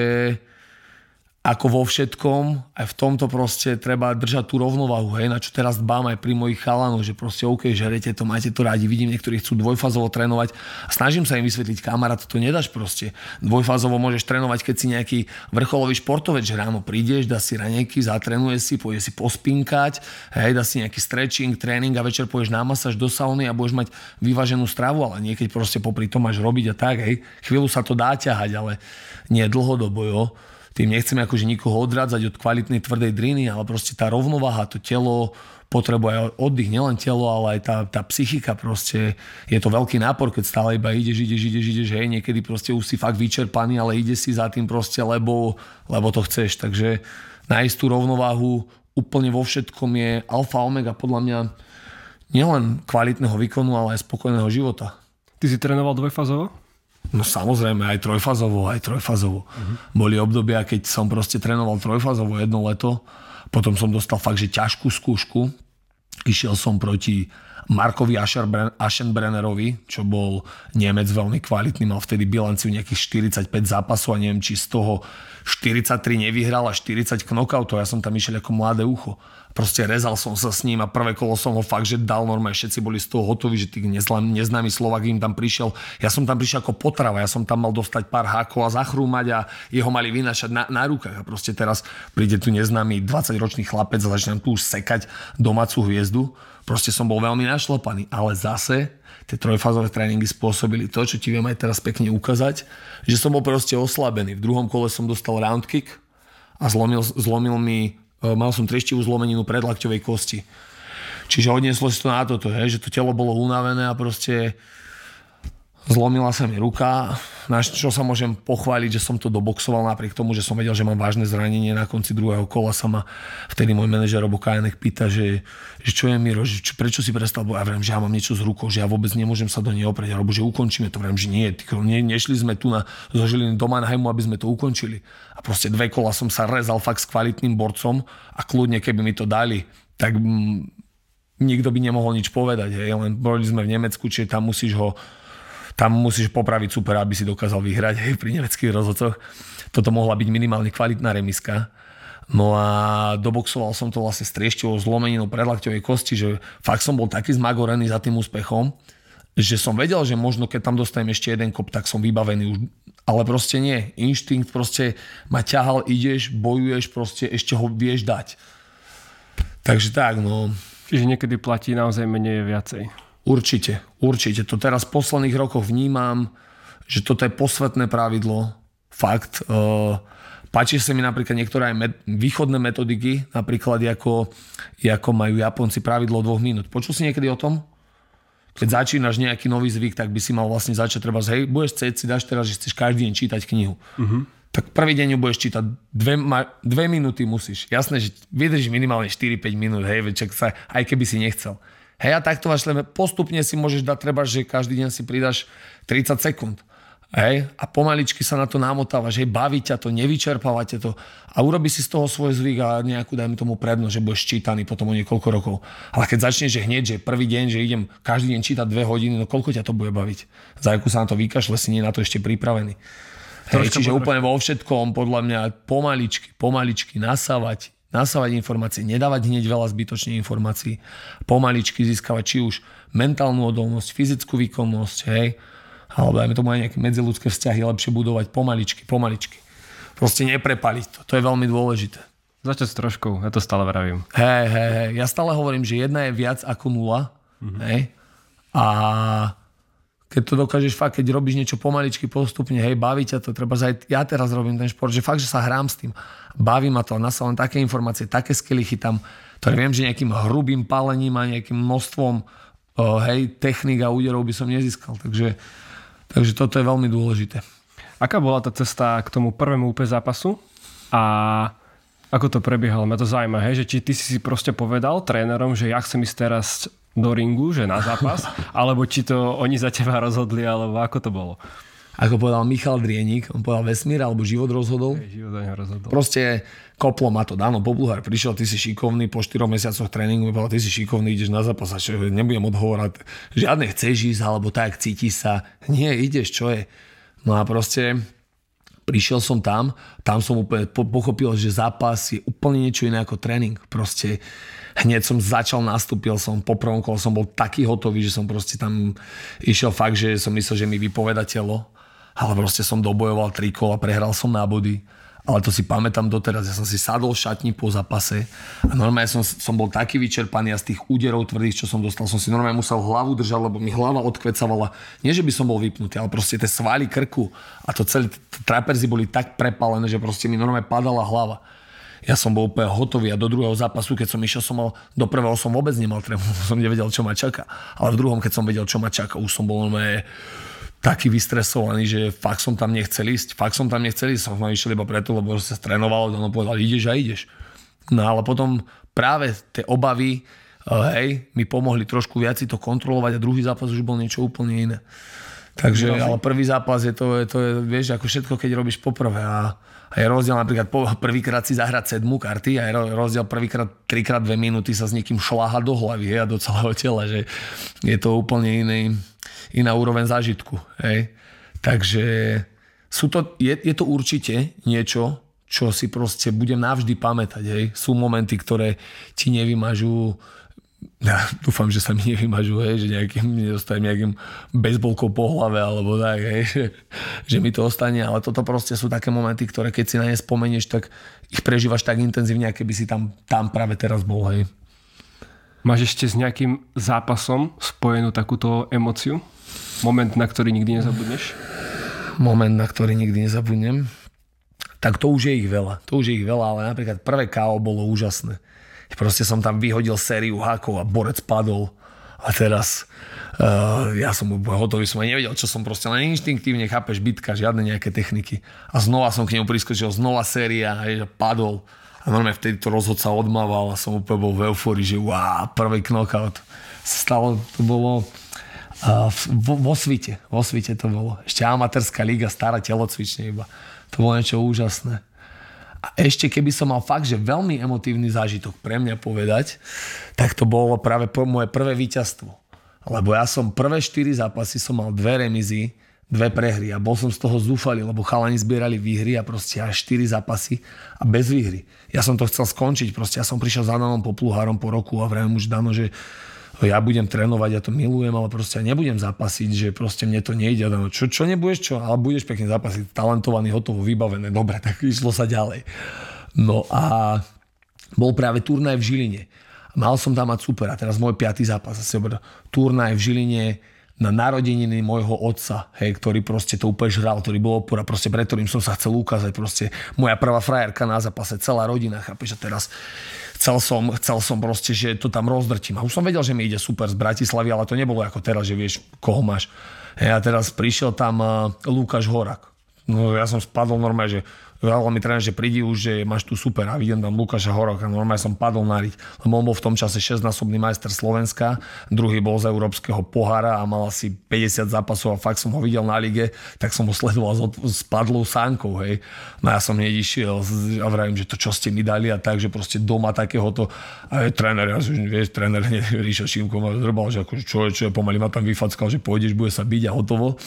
A: ako vo všetkom, aj v tomto proste treba držať tú rovnováhu, hej, na čo teraz dbám aj pri mojich chalanoch, že proste OK, žerete to, máte to rádi, vidím, niektorí chcú dvojfázovo trénovať a snažím sa im vysvetliť, kamarát, to nedáš proste. Dvojfázovo môžeš trénovať, keď si nejaký vrcholový športovec, že ráno prídeš, dá si raňajky, zatrénuje si, pôjde si pospinkať, hej, dá si nejaký stretching, tréning a večer pôjdeš na masáž do sauny a budeš mať vyváženú stravu, ale niekedy proste popri tom máš robiť a tak, hej. Chvíľu sa to dá ťahať, ale nie dlhodobo, jo. Tým nechceme akože nikoho odrádzať od kvalitnej tvrdej driny, ale proste tá rovnováha, to telo potrebuje oddych, nielen telo, ale aj tá, tá psychika proste. Je to veľký nápor, keď stále iba ideš, ideš, ideš, ideš, hej, niekedy proste už si fakt vyčerpaný, ale ide si za tým proste, lebo, lebo to chceš. Takže nájsť tú rovnováhu úplne vo všetkom je alfa omega podľa mňa nielen kvalitného výkonu, ale aj spokojného života.
B: Ty si trénoval dvojfázovo?
A: No samozrejme, aj trojfázovo, aj trojfázovo. Uh-huh. Boli obdobia, keď som proste trénoval trojfázovo jedno leto, potom som dostal fakt, že ťažkú skúšku. Išiel som proti Markovi Aschenbrennerovi, čo bol Nemec veľmi kvalitný, mal vtedy bilanciu nejakých štyridsaťpäť zápasov a neviem, či z toho štyridsaťtri nevyhral a štyridsať knockoutov. Ja som tam išiel ako mladé ucho. Proste rezal som sa s ním a prvé kolo som ho fakt, že dal normálne. Všetci boli z toho hotoví, že tých neznámy Slovák im tam prišiel. Ja som tam prišiel ako potrava. Ja som tam mal dostať pár hákov a zachrúmať a jeho mali vynášať na, na rukách. A proste teraz príde tu neznámy dvadsaťročný chlapec a začne tu už sekať domácu hviezdu. Proste som bol veľmi našlapaný, ale zase tie trojfázové tréningy spôsobili to, čo ti viem aj teraz pekne ukázať, že som bol proste oslabený. V druhom kole som dostal round kick a zlomil, zlomil mi, mal som trieštivú zlomeninu predlakťovej kosti. Čiže odnieslo si to na toto, že to telo bolo unavené a proste zlomila sa mi ruka, na čo sa môžem pochváliť, že som to doboxoval napriek tomu, že som vedel, že mám vážne zranenie. Na konci druhého kola sa ma vtedy môj manažer Robo Kajanek pýta, že, že čo je Miro, že čo, prečo si prestal, bo ja viem, že ja mám niečo s rukou, že ja vôbec nemôžem sa do nej oprieť, alebo že ukončíme to. Viem, že nie, tyko, nie, nešli sme tu na zo Žiliny do Mannheimu, aby sme to ukončili. A proste dve kola som sa rezal fakt s kvalitným borcom a kľudne, keby mi to dali, tak m, nikto by nemohol nič povedať. Hej. Len boli sme v Nemecku, čiže tam musíš ho Tam musíš popraviť super, aby si dokázal vyhrať, hej, pri nemeckých rozhodcoch. Toto mohla byť minimálne kvalitná remiska. No a doboxoval som to vlastne s triešťovou zlomeninou predlakťovej kosti, že fakt som bol taký zmagorený za tým úspechom, že som vedel, že možno keď tam dostanem ešte jeden kop, tak som vybavený už. Ale proste nie. Inštinkt proste ma ťahal, ideš, bojuješ, proste ešte ho vieš dať. Takže tak, no.
B: Čiže niekedy platí naozaj menej je viacej.
A: Určite, určite. To teraz v posledných rokoch vnímam, že toto je posvetné pravidlo. Fakt. Uh, páči sa mi napríklad niektoré aj met- východné metodiky, napríklad ako, ako majú Japonci pravidlo dvoch minút. Počul si niekedy o tom? Keď začínaš nejaký nový zvyk, tak by si mal vlastne začať treba, hej, budeš chcieť, si dáš teraz, že chceš každý deň čítať knihu. Uh-huh. Tak prvý deň ju budeš čítať, dve, ma, dve minúty musíš. Jasné, že vydrží minimálne štyri päť minút, hej, čak sa, aj keby si nechcel. Hej, a takto vašleme, postupne si môžeš dať treba, že každý deň si pridáš tridsať sekúnd. Hej, a pomaličky sa na to namotávaš, hej, baví ťa to, nevyčerpáva ťa to a urobí si z toho svoj zvyk a nejakú, dajme tomu prednosť, že budeš čítaný potom o niekoľko rokov. Ale keď začneš, že hneď, že prvý deň, že idem každý deň čítať dve hodiny, no koľko ťa to bude baviť? Za akú sa na to vykašle, si nie na to ešte pripravený. Hej, čiže podľa... úplne vo všetkom, podľa mňa, pomaličky, pomaličky nasávať, nasávať informácie, nedávať hneď veľa zbytočných informácií, pomaličky získavať či už mentálnu odolnosť, fyzickú výkonnosť, hej, alebo dajme tomu aj nejaké medziľudské vzťahy lepšie budovať pomaličky, pomaličky. Proste neprepaliť to, to je veľmi dôležité.
B: Začať s troškou, ja to stále vravím.
A: Hej, hej, hej, ja stále hovorím, že jedna je viac ako nula, mm-hmm. hej, a keď to dokážeš fakt, keď robíš niečo pomaličky, postupne, hej, baví ťa to, treba aj ja teraz robím ten šport, že fakt, že sa hrám s tým, baví ma to a nasávam také informácie, také skily chytám, ktoré viem, že nejakým hrubým pálením a nejakým množstvom uh, hej, technik a úderov by som nezískal, takže, takže toto je veľmi dôležité.
B: Aká bola tá cesta k tomu prvému ú pé zápasu a ako to prebiehalo? Mňa to zaujíma, hej, že či ty si si proste povedal trénerom, že ja chcem ísť teraz do ringu, že na zápas, alebo či to oni za teba rozhodli, alebo ako to bolo?
A: Ako povedal Michal Drienik, on povedal vesmír, alebo život rozhodol.
B: Hej, život rozhodol.
A: Proste koplo ma to, dávno Pobluhár prišiel, ty si šikovný, po štyroch mesiacoch tréningu mi povedal, ty si šikovný, ideš na zápas a čo, nebudem odhovorať, žiadne chceš ísť, alebo tak, cítiš sa. Nie, ideš, čo je. No a proste prišiel som tam, tam som úplne pochopil, že zápas je úplne niečo iné ako tréning. Proste hneď som začal, nastúpil som, po prvom kole som bol taký hotový, že som proste tam išiel fakt, že som myslel, že mi vypoveda telo. Ale proste som dobojoval tri kola, prehral som na body. Ale to si pamätám doteraz. Ja som si sadol v šatni po zápase a normálne som, som bol taký vyčerpaný a z tých úderov tvrdých, čo som dostal, som si normálne musel hlavu držať, lebo mi hlava odkvecavala. Nie, že by som bol vypnutý, ale proste tie svaly krku a to celé, traperzy boli tak prepálené, že proste mi normálne padala hlava. Ja som bol úplne hotový a do druhého zápasu, keď som išiel, som mal, do prvého som vôbec nemal trému, som nevedel, čo ma čaká. Ale v druhom, keď som vedel, čo ma čaká, už som bol normálne taký vystresovaný, že fakt som tam nechcel ísť. Fakt som tam nechcel ísť, som išiel iba preto, lebo sa trénoval, on povedal, ideš a ideš. No ale potom práve tie obavy, hej, mi pomohli trošku viac si to kontrolovať a druhý zápas už bol niečo úplne iné. Takže, ale prvý zápas je to, je to je, vieš, ako všetko, keď robíš poprvé a, a je rozdiel napríklad po, prvýkrát si zahrať sedmu karty a je rozdiel prvýkrát trikrát dve minúty sa s niekým šláha do hlavy, hej, a do celého tela, že je to úplne iný, iná úroveň zážitku, hej. Takže sú to, je, je to určite niečo, čo si proste budem navždy pamätať, hej. Sú momenty, ktoré ti nevymažú. Ja dúfam, že sa mi nevymažú, hej, že nejakým, nedostajem nejakým bejsbolkou po hlave, alebo tak, hej, že, že mi to ostane, ale toto proste sú také momenty, ktoré keď si na ne spomenieš, tak ich prežívaš tak intenzívne, aké by si tam, tam práve teraz bol, hej.
B: Máš ešte s nejakým zápasom spojenú takúto emóciu? Moment, na ktorý nikdy nezabudneš?
A: Moment, na ktorý nikdy nezabudnem? Tak to už je ich veľa. To už je ich veľa, ale napríklad prvé ká ó bolo úžasné. Proste som tam vyhodil sériu hákov a borec padol. A teraz uh, ja som hotový, som aj nevedel, čo som proste, len inštinktívne chápeš bitka, žiadne nejaké techniky. A znova som k nemu priskočil, znova séria, hej, padol. A normálne vtedy to rozhodca odmával a som úplne bol v eufórii, že wow, prvý knockout. Stalo, to bolo uh, vo, vo svite, vo svite to bolo. Ešte amatérska liga, stará telocvične iba. To bolo niečo úžasné. A ešte keby som mal fakt, že veľmi emotívny zážitok pre mňa povedať, tak to bolo práve moje prvé víťazstvo. Lebo ja som prvé štyri zápasy som mal dve remízy, dve prehry a bol som z toho zúfalý, lebo chalani zbierali výhry a proste až štyri zápasy a bez výhry. Ja som to chcel skončiť, proste ja som prišiel za Danom Popluhárom po roku a vravím už Dano, že ja budem trénovať, ja to milujem, ale proste ja nebudem zápasiť, že proste mne to nejde. Dano, čo, čo nebudeš, čo? Ale budeš pekne zápasiť, talentovaný, hotovo, vybavené, dobre, tak išlo sa ďalej. No a bol práve turnaj v Žiline. Mal som tam mať super a teraz môj piatý zápas. Turnaj v Žiline na narodeniny môjho otca, hej, ktorý proste to úplne žral, ktorý bol opora, proste pre ktorým som sa chcel ukázať, proste moja prvá frajerka na zápase, celá rodina, chápeš, a teraz chcel som, chcel som proste, že to tam rozdrtím. A už som vedel, že mi ide super z Bratislavy, ale to nebolo ako teraz, že vieš, koho máš. Hej, a teraz prišiel tam uh, Lukáš Horák. No ja som spadol normálne, že veľa mi tréner, že prídi už, že máš tu super a vidím tam Lukáša Horáka. Normálne som padol na riť. Lebo on bol v tom čase šesťnásobný majster Slovenska, druhý bol z európskeho pohára a mal asi päťdesiat zápasov a fakt som ho videl na lige, tak som ho sledoval s padlou sánkou, hej. No ja som hneď išiel a vravím, že to čo ste mi dali a tak, že proste doma takéhoto a je tréner, ja som, vieš, tréner hneď Ríša Šimko ma zrbal, že ako, čo, čo, pomaly ma tam vyfackal, že pôjdeš, bude sa byť a hotovo.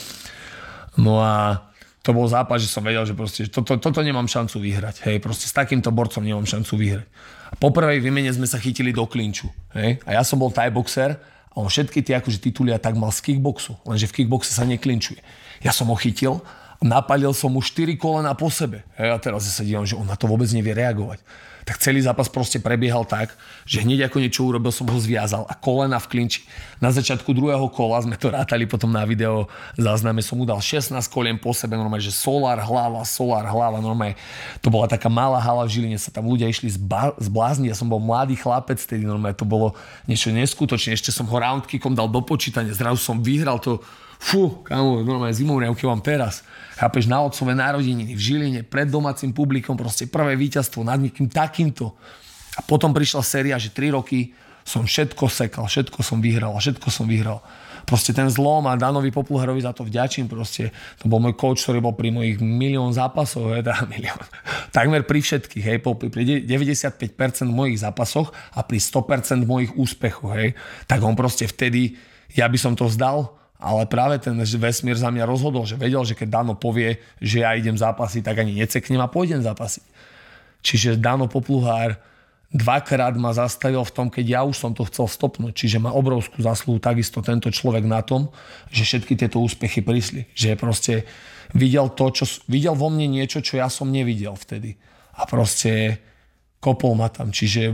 A: No a to bol zápas, že som vedel, že proste, že toto, toto nemám šancu vyhrať. Hej, proste s takýmto borcom nemám šancu vyhrať. A po prvej výmene sme sa chytili do klinču. Hej, a ja som bol thai boxer a on všetky tie akože titulia tak mal z kickboxu, lenže v kickboxe sa neklinčuje. Ja som ho chytil a napalil som mu štyri kolena po sebe. Hej, a teraz sa dívam, že on na to vôbec nevie reagovať. Tak celý zápas proste prebiehal tak, že hneď ako niečo urobil, som ho zviazal a kolena v klinči. Na začiatku druhého kola sme to rátali potom na video zázname, som mu dal šestnásť kolien po sebe, normálne, že solár hlava, solár hlava, normálne. To bola taká malá hala v Žiline, sa tam ľudia išli zba- zblázniť, ja som bol mladý chlapec, tedy normálne to bolo niečo neskutočné, ešte som ho round kickom dal do počítania, zrazu som vyhral to. Fú, kámo, normálne zimovriavky mám teraz. Chápeš, na otcové narodeniny v Žiline, pred domácim publikom, proste prvé víťazstvo nad niekým takýmto. A potom prišla séria, že tri roky som všetko sekal, všetko som vyhral a všetko som vyhral. Proste ten zlom a Danovi Popluhárovi za to vďačím proste. To bol môj coach, ktorý bol pri mojich milión zápasov, hej, teda milión. Takmer pri všetkých, hej, pri deväťdesiatpäť percent mojich zápasoch a pri sto percent mojich úspechoch, hej. Tak on proste vtedy, ja by som to vzdal, ale práve ten vesmír za mňa rozhodol, že vedel, že keď Dano povie, že ja idem zápasiť, tak ani neceknem a pôjdem zápasiť. Čiže Dano Popluhár dvakrát ma zastavil v tom, keď ja už som to chcel stopnúť. Čiže má obrovskú zaslúhu takisto tento človek na tom, že všetky tieto úspechy prišli. Že proste videl to, čo, videl vo mne niečo, čo ja som nevidel vtedy. A proste kopol ma tam. Čiže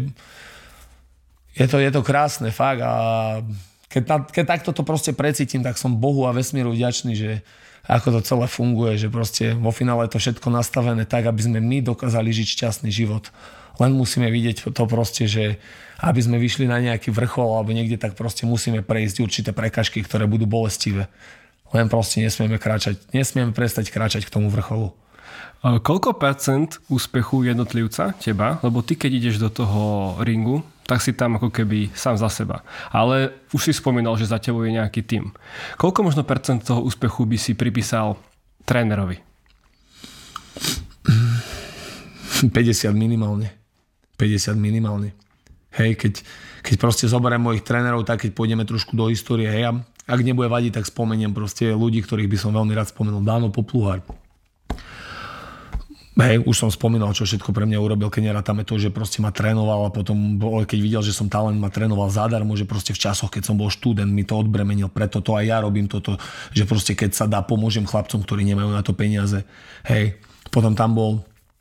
A: je to, je to krásne, fakt. A Keď, ta, keď takto to proste precítim, tak som Bohu a vesmíru vďačný, že ako to celé funguje, že proste vo finále je to všetko nastavené tak, aby sme my dokázali žiť šťastný život. Len musíme vidieť to proste, že aby sme vyšli na nejaký vrchol alebo niekde, tak proste musíme prejsť určité prekažky, ktoré budú bolestivé. Len proste nesmieme kráčať, nesmieme prestať kráčať k tomu vrcholu.
B: Koľko percent úspechu jednotlivca, teba, lebo ty keď ideš do toho ringu, tak si tam ako keby sám za seba. Ale už si spomínal, že za tebou je nejaký tím. Koľko možno percent toho úspechu by si pripísal trénerovi?
A: päťdesiat minimálne. päťdesiat minimálne. Hej, keď, keď proste zoberiem mojich trénerov, tak keď pôjdeme trošku do histórie, hej, a ak nebude vadiť, tak spomeniem proste ľudí, ktorých by som veľmi rád spomenul. Dano Popluhár. Hej, už som spomínal, čo všetko pre mňa urobil, keď nerátame to, že proste ma trénoval a potom, keď videl, že som talent, ma trénoval zadarmo, že proste v časoch, keď som bol študent, mi to odbremenil, preto to aj ja robím toto, že proste keď sa dá, pomôžem chlapcom, ktorí nemajú na to peniaze. Hej, potom tam bol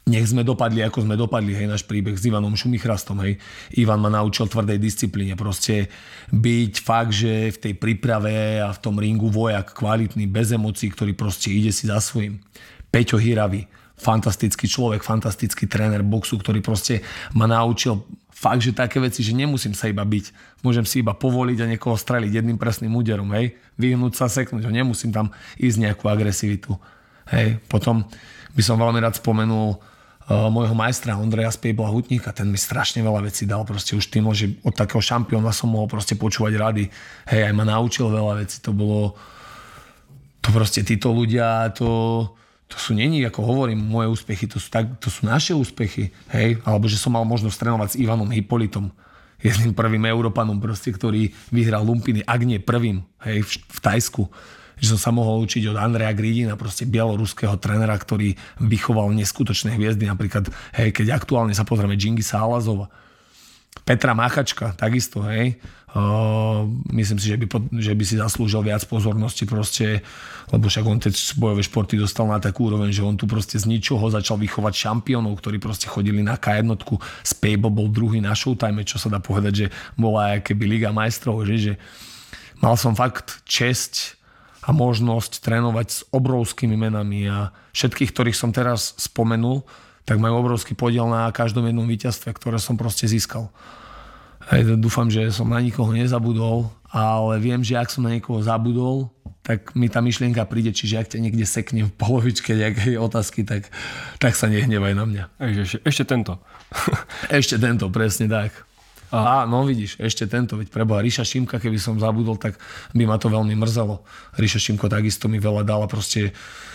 A: nech sme dopadli, ako sme dopadli, hej, náš príbeh s Ivanom Šumichrastom, hej. Ivan ma naučil tvrdej disciplíne, proste byť fakt, že v tej príprave a v tom ringu vojak kvalitný, bez emócií, ktorý proste ide si za svojím. Peťo Hiravý, fantastický človek, fantastický tréner boxu, ktorý proste ma naučil fakt, že také veci, že nemusím sa iba byť. Môžem si iba povoliť a niekoho streliť jedným presným úderom, hej. Vyhnúť sa, seknúť ho, nemusím tam ísť nejakú agresivitu. Hej. Potom by som veľmi rád spomenul uh, môjho majstra Ondreja Spejbla Hutníka, ten mi strašne veľa vecí dal, proste už tým, že od takého šampióna som mohol proste počúvať rady. Hej, aj ma naučil veľa vecí, to bolo, to proste títo ľudia, to, to sú není, ako hovorím, moje úspechy, to sú, tak, to sú naše úspechy, hej, alebo že som mal možnosť trénovať s Ivanom Hipolitom, jedným prvým Európanom, proste, ktorý vyhral lumpiny, ak nie prvým, hej, v, v Tajsku. Že som sa mohol učiť od Andreja Gridina, proste bieloruského trénera, ktorý vychoval neskutočné hviezdy. Napríklad, hej, keď aktuálne sa pozrieme Džingisa Alazova, Petra Machačka, takisto, hej. Uh, myslím si, že by, že by si zaslúžil viac pozornosti proste, lebo však on tie bojové športy dostal na takú úroveň, že on tu proste z ničoho začal vychovať šampiónov, ktorí proste chodili na ká jeden. Spejbo bol druhý na Showtime, čo sa dá povedať, že bola aj keby Liga majstrov, že, že mal som fakt česť a možnosť trénovať s obrovskými menami a všetkých, ktorých som teraz spomenul, tak majú obrovský podiel na každom jednom víťazstve, ktoré som proste získal. Hej, dúfam, že som na nikoho nezabudol, ale viem, že ak som na niekoho zabudol, tak mi tá myšlienka príde, čiže ak ťa niekde seknem v polovičke nejakej otázky, tak, tak sa nehnevaj na mňa.
B: Ešte, ešte tento.
A: Ešte tento, presne tak. A no vidíš, ešte tento, veď preboha Ríša Šimka, keby som zabudol, tak by ma to veľmi mrzelo. Ríša Šimko takisto mi veľa dala, proste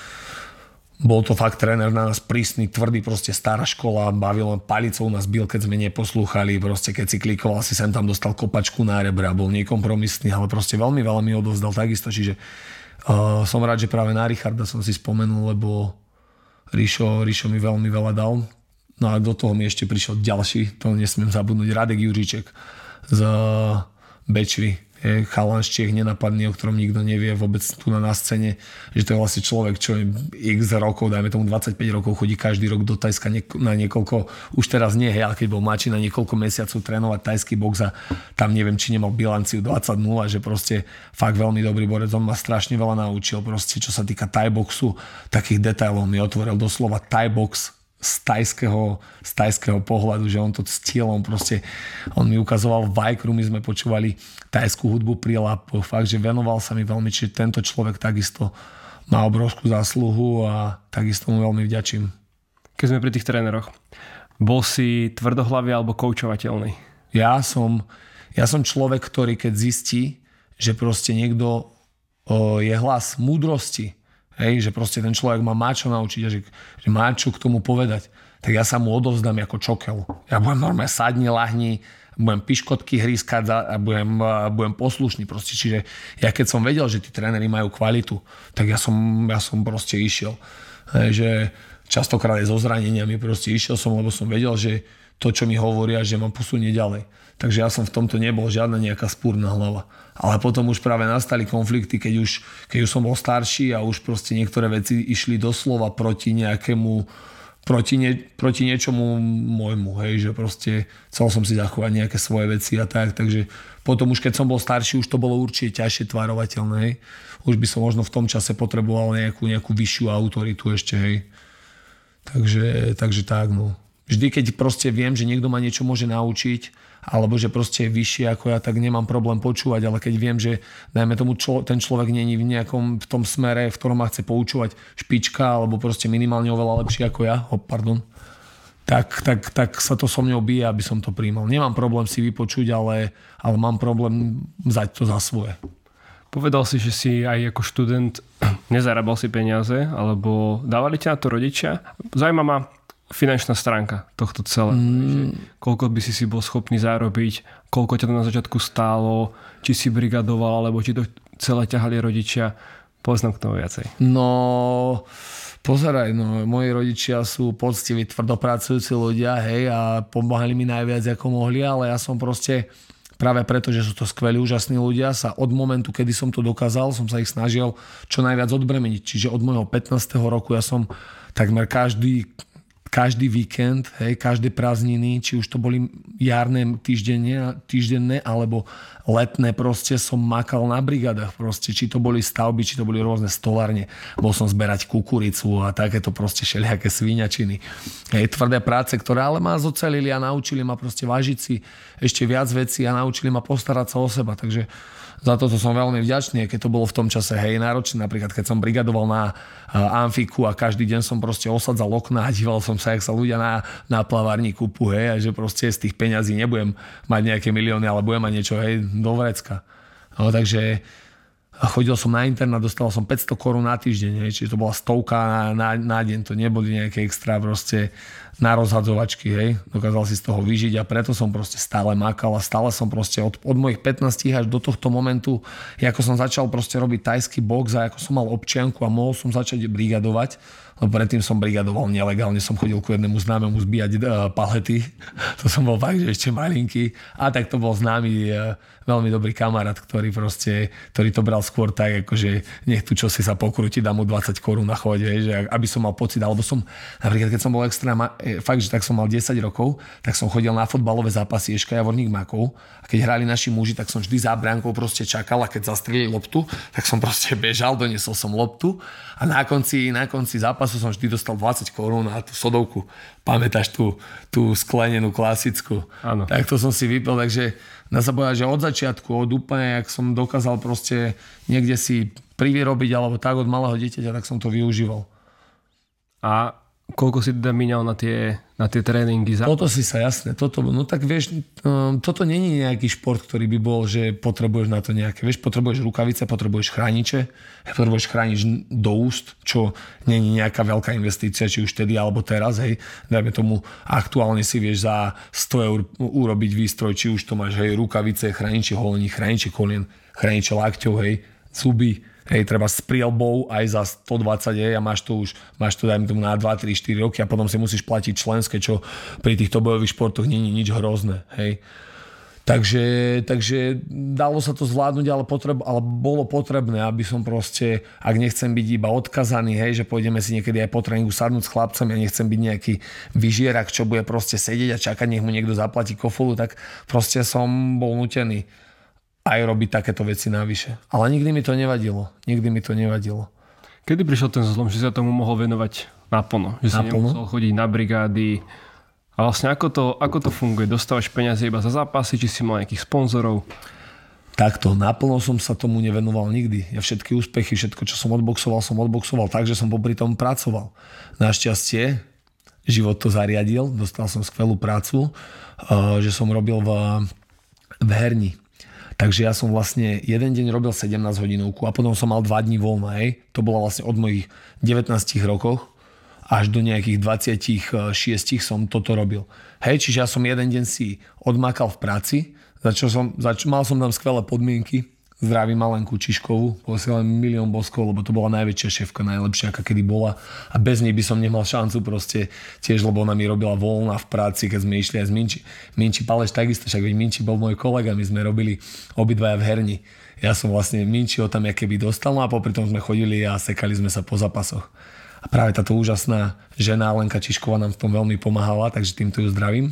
A: bol to fakt tréner na nás prísny, tvrdý, proste stará škola, bavil len palicou nás bil, keď sme neposlúchali, proste keď si klikoval, si sem tam dostal kopačku na rebra, bol nekompromisný, ale proste veľmi veľa mi odovzdal takisto, čiže uh, som rád, že práve na Richarda som si spomenul, lebo Ríšo, Ríšo mi veľmi veľa dal. No a do toho mi ešte prišiel ďalší, to nesmiem zabudnúť, Radek Juriček z Bečvy. Je chalan z Čiech, nenapadný, o ktorom nikto nevie vôbec tu na, na scéne, že to je vlastne človek, čo je x rokov, dajme tomu dvadsaťpäť rokov, chodí každý rok do Tajska na niekoľko, už teraz nie, hej, ale keď bol mladší, na niekoľko mesiacov trénovať tajský box a tam neviem, či nemal bilanciu dvadsať nula, že proste fakt veľmi dobrý borec, on ma strašne veľa naučil, proste čo sa týka thai-boxu, takých detailov mi otvoril doslova thai-box z tajského, z tajského pohľadu, že on to s cieľom proste, on mi ukazoval Vajkru, my sme počúvali tajskú hudbu pri Lapo, fakt, že venoval sa mi veľmi, čiže tento človek takisto má obrovskú zásluhu a takisto mu veľmi vďačím.
B: Keď sme pri tých tréneroch, bol si tvrdohlavý alebo koučovateľný?
A: Ja som, ja som človek, ktorý keď zistí, že proste niekto o, je hlas múdrosti, hej, že proste ten človek ma má čo naučiť a že, že má čo k tomu povedať, tak ja sa mu odovzdám ako čokel. Ja budem normálne sadni, lahni, budem piškotky hrískať a budem, budem poslušný proste. Čiže ja keď som vedel, že tí tréneri majú kvalitu, tak ja som, ja som proste išiel. Hej, že častokrát aj so zraneniami proste išiel som, lebo som vedel, že to, čo mi hovoria, že ma posunie ďalej. Takže ja som v tomto nebol žiadna nejaká spúrna hlava. Ale potom už práve nastali konflikty, keď už, keď už som bol starší a už proste niektoré veci išli doslova proti nejakému, proti, nie, proti niečomu môjmu, hej, že proste chcel som si zachovať nejaké svoje veci a tak, takže potom už keď som bol starší, už to bolo určite ťažšie tvarovateľné, hej. Už by som možno v tom čase potreboval nejakú, nejakú vyššiu autoritu ešte, hej. Takže, takže tak, no. Vždy, keď proste viem, že niekto ma niečo môže naučiť, alebo že proste je vyššie ako ja, tak nemám problém počúvať, ale keď viem, že dajme tomu člo, ten človek není v nejakom v tom smere, v ktorom ma chce poučovať špička, alebo proste minimálne oveľa lepšie ako ja, oh, pardon, tak, tak, tak sa to so mňou bije, aby som to prijímal. Nemám problém si vypočuť, ale, ale mám problém vzať to za svoje.
B: Povedal si, že si aj ako študent nezarábal si peniaze, alebo dávali ťa na to rodičia. Zaujíma ma finančná stránka tohto celého. Mm. Koľko by si si bol schopný zarobiť, koľko ťa to na začiatku stálo, či si brigadoval, alebo či to celé ťahali rodičia. Poznám k tomu viacej.
A: No, pozeraj, no, moji rodičia sú poctiví, tvrdopracujúci ľudia, hej, a pomáhali mi najviac, ako mohli, ale ja som proste, práve preto, že sú to skvelí, úžasní ľudia, sa od momentu, kedy som to dokázal, som sa ich snažil čo najviac odbremeniť. Čiže od môjho pätnásteho roku ja som takmer každý každý víkend, hej, každé prázdniny, či už to boli jarné týždenné, týždenné alebo letné, proste som makal na brigádach, proste, či to boli stavby, či to boli rôzne stolárne. Bol som zberať kukuricu a takéto proste všelijaké svíňačiny. Hej, tvrdé práce, ktoré ale ma zocelili a naučili ma proste vážiť si ešte viac vecí a naučili ma postarať sa o seba, takže za toto som veľmi vďačný, keď to bolo v tom čase hej náročné, napríklad keď som brigadoval na uh, amfiku a každý deň som proste osadzal okná a díval som sa, jak sa ľudia na, na plavárni kúpu, hej, a že proste z tých peňazí nebudem mať nejaké milióny, ale budem mať niečo, hej, do vrecka. No, takže chodil som na internát, dostal som päťsto korún na týždeň, hej, čiže to bola stovka na, na, na deň, to neboli nejaké extra proste na rozhadzovačky, hej, dokázal si z toho vyžiť a preto som proste stále makal a stále som proste od, od mojich pätnástich až do tohto momentu, ako som začal proste robiť tajský box a ako som mal občianku a mohol som začať brigadovať, lebo predtým som brigadoval nelegálne, som chodil ku jednému známemu zbíjať uh, palety, to som bol fakt, že ešte malinký a tak to bol známy uh, veľmi dobrý kamarát, ktorý proste, ktorý to bral skôr tak, akože nech tu čo si sa pokrúti, dá mu dvadsať korún na chode, že aby som mal pocit, alebo som, napríklad keď som bol extra, fakt, že tak som mal desať rokov, tak som chodil na fotbalové zápasy Eška Javorník Makov a keď hrali naši muži, tak som vždy za bránkou proste čakal a keď zastrelili loptu, tak som proste bežal, doniesol som loptu a na konci, na konci zápasu som vždy dostal dvadsať korún na tú sodovku. Pamätáš tú, tú sklenenú klasickú?
C: Áno.
A: Tak to som si vypil, takže dá sa povedať, že od začiatku, od úplne, jak som dokázal proste niekde si privyrobiť alebo tak od malého dieťaťa, tak som to využíval.
C: A koľko si teda míňal na tie, na tie tréningy? Za...
A: Toto si sa, jasné. Toto, no tak vieš, um, toto není nejaký šport, ktorý by bol, že potrebuješ na to nejaké. Vieš, potrebuješ rukavice, potrebuješ chrániče, potrebuješ chránič do úst, čo není nejaká veľká investícia, či už tedy alebo teraz, hej. Dajme tomu, aktuálne si vieš za sto eur urobiť výstroj, či už to máš, hej, rukavice, chrániče holení, chrániče kolien, chrániče lakťov, hej, zuby, hej, treba s prielbou aj za stodvadsať hej, a máš to už, máš to dajme tomu na dva, tri, štyri roky a potom si musíš platiť členské, čo pri týchto bojových športoch nie je nič hrozné, hej. Takže, takže dalo sa to zvládnuť, ale, potreb, ale bolo potrebné, aby som proste, ak nechcem byť iba odkazaný, hej, že pôjdeme si niekedy aj po tréningu sadnúť s chlapcami a nechcem byť nejaký vyžierak, čo bude proste sedieť a čakať, nech mu niekto zaplatí kofolu, tak proste som bol nutený aj robiť takéto veci navyše. Ale nikdy mi to nevadilo. Nikdy mi to nevadilo.
B: Kedy prišiel ten zlom, že sa tomu mohol venovať naplno? Že si
A: naplno?
B: nemusel chodiť na brigády. A vlastne ako to, ako to funguje? Dostávaš peniaze iba za zápasy? Či si mal nejakých sponzorov?
A: Takto, naplno som sa tomu nevenoval nikdy. Ja všetky úspechy, všetko, čo som odboxoval, som odboxoval tak, že som popri tom pracoval. Našťastie, život to zariadil. Dostal som skvelú prácu, že som robil v, v herni. Takže ja som vlastne jeden deň robil sedemnásť hodinovku a potom som mal dva dní voľna. Hej. To bolo vlastne od mojich devätnástich rokoch až do nejakých dvadsaťšesť som toto robil. Hej, čiže ja som jeden deň si odmakal v práci, začal som, zač- mal som tam skvelé podmienky, zdravím Malenku Čižkovú, posielam milión boskov, lebo to bola najväčšia šéfka, najlepšia, aká kedy bola a bez nej by som nemal šancu proste tiež, lebo ona mi robila voľna v práci, keď sme išli aj z Minči. Minči Paleš takisto, však veď Minči bol môj kolega, my sme robili obidvaja v herni. Ja som vlastne Minčiho tam keby dostal a popri tom sme chodili a sekali sme sa po zápasoch. A práve táto úžasná žena Lenka Čižková nám v tom veľmi pomáhala, takže týmto ju zdravím.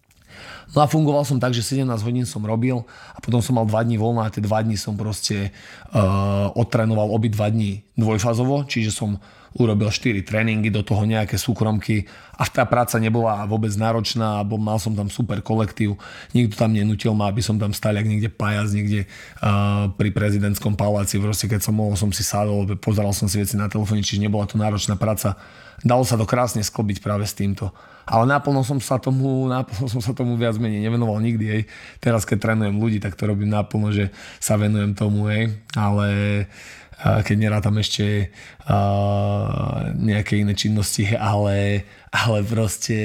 A: No a fungoval som tak, že sedemnásť hodín som robil a potom som mal dva dní voľna a tie dva dní som proste uh, odtrénoval obi dva dní dvojfázovo, čiže som urobil štyri tréningy, do toho nejaké súkromky a tá práca nebola vôbec náročná, bo mal som tam super kolektív, nikto tam nenútil ma, aby som tam stál jak niekde pajac, niekde uh, pri prezidentskom paláci, proste keď som mohol, som si sadol, pozeral som si veci na telefóne, čiže nebola to náročná práca. Dalo sa to krásne sklbiť práve s týmto. Ale naplno som sa tomu, naplno som sa tomu viac menej nevenoval nikdy, hej. Teraz, keď trénujem ľudí, tak to robím naplno, že sa venujem tomu, hej. Ale keď nerátam ešte uh, nejaké iné činnosti, ale, ale proste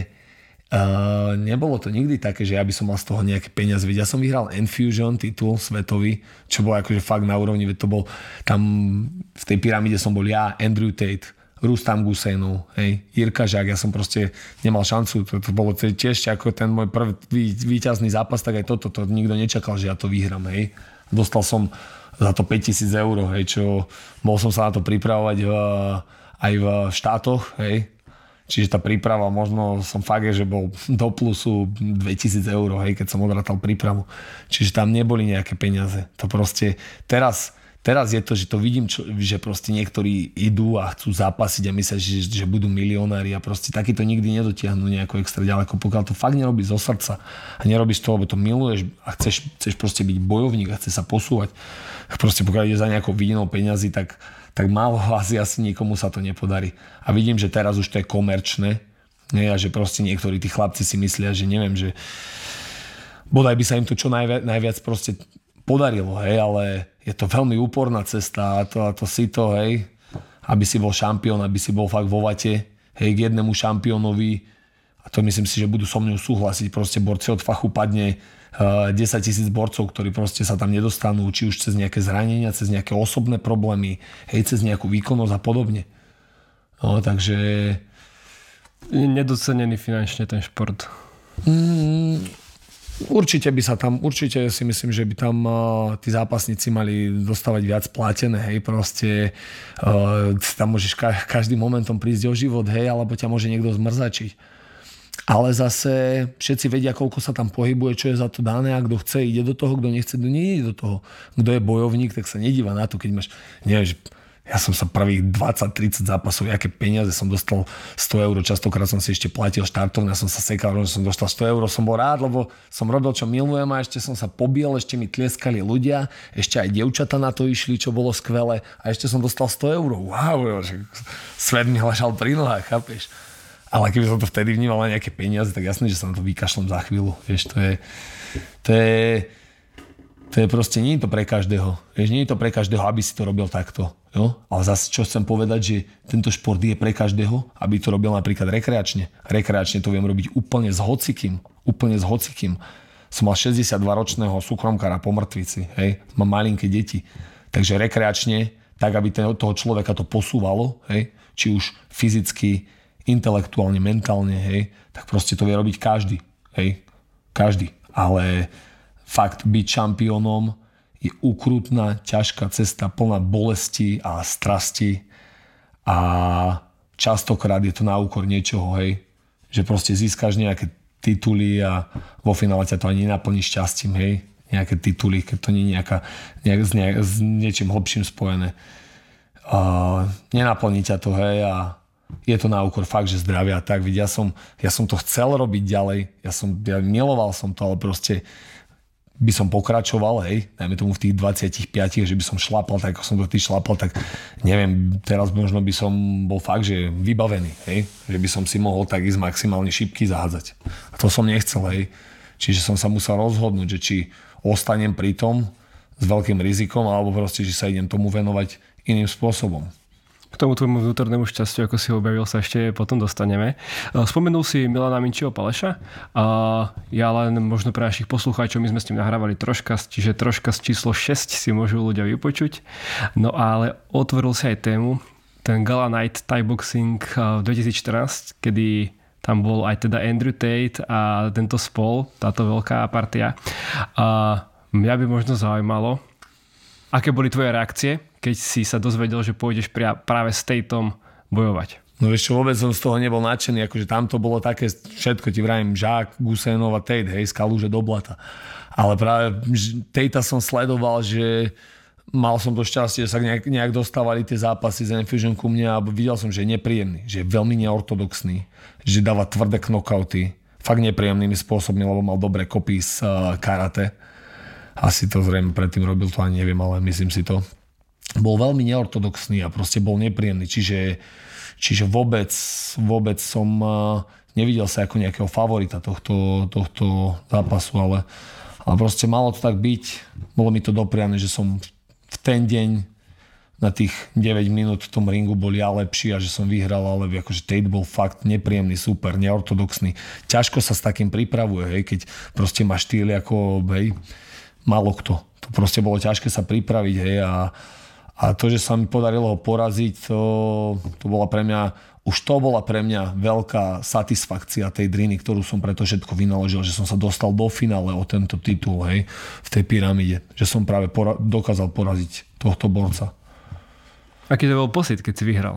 A: uh, nebolo to nikdy také, že ja by som mal z toho nejaké peniaze. Ja som vyhral Enfusion titul svetový, čo bol akože fakt na úrovni, veď to bol tam v tej pyramíde som bol ja, Andrew Tate, Rustam Gusejnov, hej, Jirka Žák, ja som proste nemal šancu, to, to bolo tiež ako ten môj prvý víťazný zápas, tak aj toto, to nikto nečakal, že ja to vyhrám, hej. Dostal som za to päťtisíc eur, hej, čo bol som sa na to pripravovať v, aj v štátoch, hej. Čiže tá príprava, možno som fakt, že bol do plusu dvetisíc eur, hej, keď som odrátal prípravu. Čiže tam neboli nejaké peniaze. To proste teraz... Teraz je to, že to vidím, čo, že proste niektorí idú a chcú zápasiť a myslia, že, že budú milionári a proste takýto nikdy nedotiahnu nejako extra ďaleko, pokiaľ to fakt nerobíš zo srdca a nerobíš to, lebo to miluješ a chceš, chceš proste byť bojovník a chceš sa posúvať. Proste pokiaľ ideš za nejakou vidinou peňazí, tak, tak málo asi, asi nikomu sa to nepodarí. A vidím, že teraz už to je komerčné, nie? A že proste niektorí tí chlapci si myslia, že neviem, že bodaj by sa im to čo najviac, najviac proste podarilo, hej, ale je to veľmi úporná cesta a to, a to si to, hej, aby si bol šampión, aby si bol fakt vo vate, hej, k jednému šampiónovi a to myslím si, že budú so mnou súhlasiť, proste borci od fachu padne uh, desať tisíc borcov, ktorí proste sa tam nedostanú, či už cez nejaké zranenia, cez nejaké osobné problémy, hej, cez nejakú výkonnosť a podobne. No, takže...
B: Nedocenený finančne ten šport.
A: Mm, Určite by sa tam, určite si myslím, že by tam uh, tí zápasníci mali dostávať viac platené, hej, proste uh, tam môžeš ka- každým momentom prísť o život, hej, alebo ťa môže niekto zmrzačiť. Ale zase všetci vedia, koľko sa tam pohybuje, čo je za to dané a kto chce, ide do toho, kto nechce, kto nie ide do toho. Kto je bojovník, tak sa nedíva na to, keď máš, neviem, že ja som sa prvých dvadsať tridsať zápasov, aké peniaze som dostal sto eur, častokrát som si ešte platil štartovne, som sa sekal, že som dostal sto eur, som bol rád, lebo som robil, čo milujem a ešte som sa pobil, ešte mi tlieskali ľudia, ešte aj dievčatá na to išli, čo bolo skvelé a ešte som dostal sto eur. Wow, že svet mi ležal pri nohách, chápeš? Ale keby som to vtedy vnímal na nejaké peniaze, tak jasné, že sa na to vykašlem za chvíľu. Vieš, to je... To je To je proste, nie je to pre každého. Vieš, nie je to pre každého, aby si to robil takto. Jo? Ale zase, čo chcem povedať, že tento šport je pre každého, aby to robil napríklad rekreačne. Rekreačne to viem robiť úplne s hocikým. Úplne s hocikým. Som mal šesťdesiatdvaročného súkromkára po mŕtvici. Hej? Mám malinké deti. Takže rekreačne, tak aby toho človeka to posúvalo, hej? Či už fyzicky, intelektuálne, mentálne, hej? Tak proste to vie robiť každý. Hej? Každý. Ale... Fakt, byť šampiónom je ukrutná, ťažká cesta, plná bolesti a strasti a častokrát je to na úkor niečoho, hej. Že proste získaš nejaké tituly a vo finále ťa to ani nenaplní šťastím, hej. Nejaké tituly, keď to nie je nejaká, nejak, s, nejak, s niečím hlbším spojené. Uh, nenaplní ťa to, hej, a je to na úkor fakt, že zdravia a tak. Veď ja som, ja som to chcel robiť ďalej, ja, som, ja miloval som to, ale proste by som pokračoval, hej, najmä tomu v tých dvadsaťpäť, že by som šlapal, tak ako som to ty šlapal, tak neviem, teraz možno by som bol fakt, že vybavený, hej, že by som si mohol tak ísť maximálne šipky zahádzať. A to som nechcel, hej. Čiže som sa musel rozhodnúť, že či ostanem pri tom s veľkým rizikom, alebo proste, že sa idem tomu venovať iným spôsobom.
B: K tomu tvojmu vnútornému šťastiu, ako si ho objavil, sa ešte potom dostaneme. Spomenul si Milana Minčiho Paleša. Ja len možno pre našich poslucháčov, my sme s tým nahrávali troška, čiže troška z číslo šesť si môžu ľudia vypočuť. No ale otvoril si aj tému, ten Gala Night Thai Boxing v dvetisícštrnásť, kedy tam bol aj teda Andrew Tate a tento spol, táto veľká partia. A mňa by možno zaujímalo, aké boli tvoje reakcie, keď si sa dozvedel, že pôjdeš práve s Tateom bojovať?
A: No vieš čo, vôbec som z toho nebol nadšený, akože tam to bolo také všetko, ti vrajím, Žák, Gusenov a Tate, hej, z Kalúže do blata. Ale práve Tatea som sledoval, že mal som to šťastie, že sa nejak, nejak dostávali tie zápasy z Enfusion ku mne a videl som, že je nepríjemný, že je veľmi neortodoxný, že dáva tvrdé knockouty, fakt nepríjemnými spôsobmi, lebo mal dobré kopy z uh, karate. Asi to zrejme predtým robil, to ani neviem, ale myslím si to. Bol veľmi neortodoxný a proste bol nepríjemný. Čiže, čiže vôbec, vôbec som nevidel sa ako nejakého favorita tohto, tohto zápasu, ale, ale proste malo to tak byť. Bolo mi to dopriané, že som v ten deň na tých deväť minút v tom ringu bol ja lepší a že som vyhral, ale akože Tate bol fakt nepríjemný, super, neortodoxný. Ťažko sa s takým pripravuje, hej, keď proste má štýl ako, hej, málo kto. To proste bolo ťažké sa pripraviť, hej, a A to, že sa mi podarilo ho poraziť, to, to bola pre mňa, už to bola pre mňa veľká satisfakcia tej driny, ktorú som preto všetko vynaložil, že som sa dostal do finále o tento titul, hej, v tej pyramíde. Že som práve pora- dokázal poraziť tohto borca.
B: Aký to bol pocit, keď si vyhral?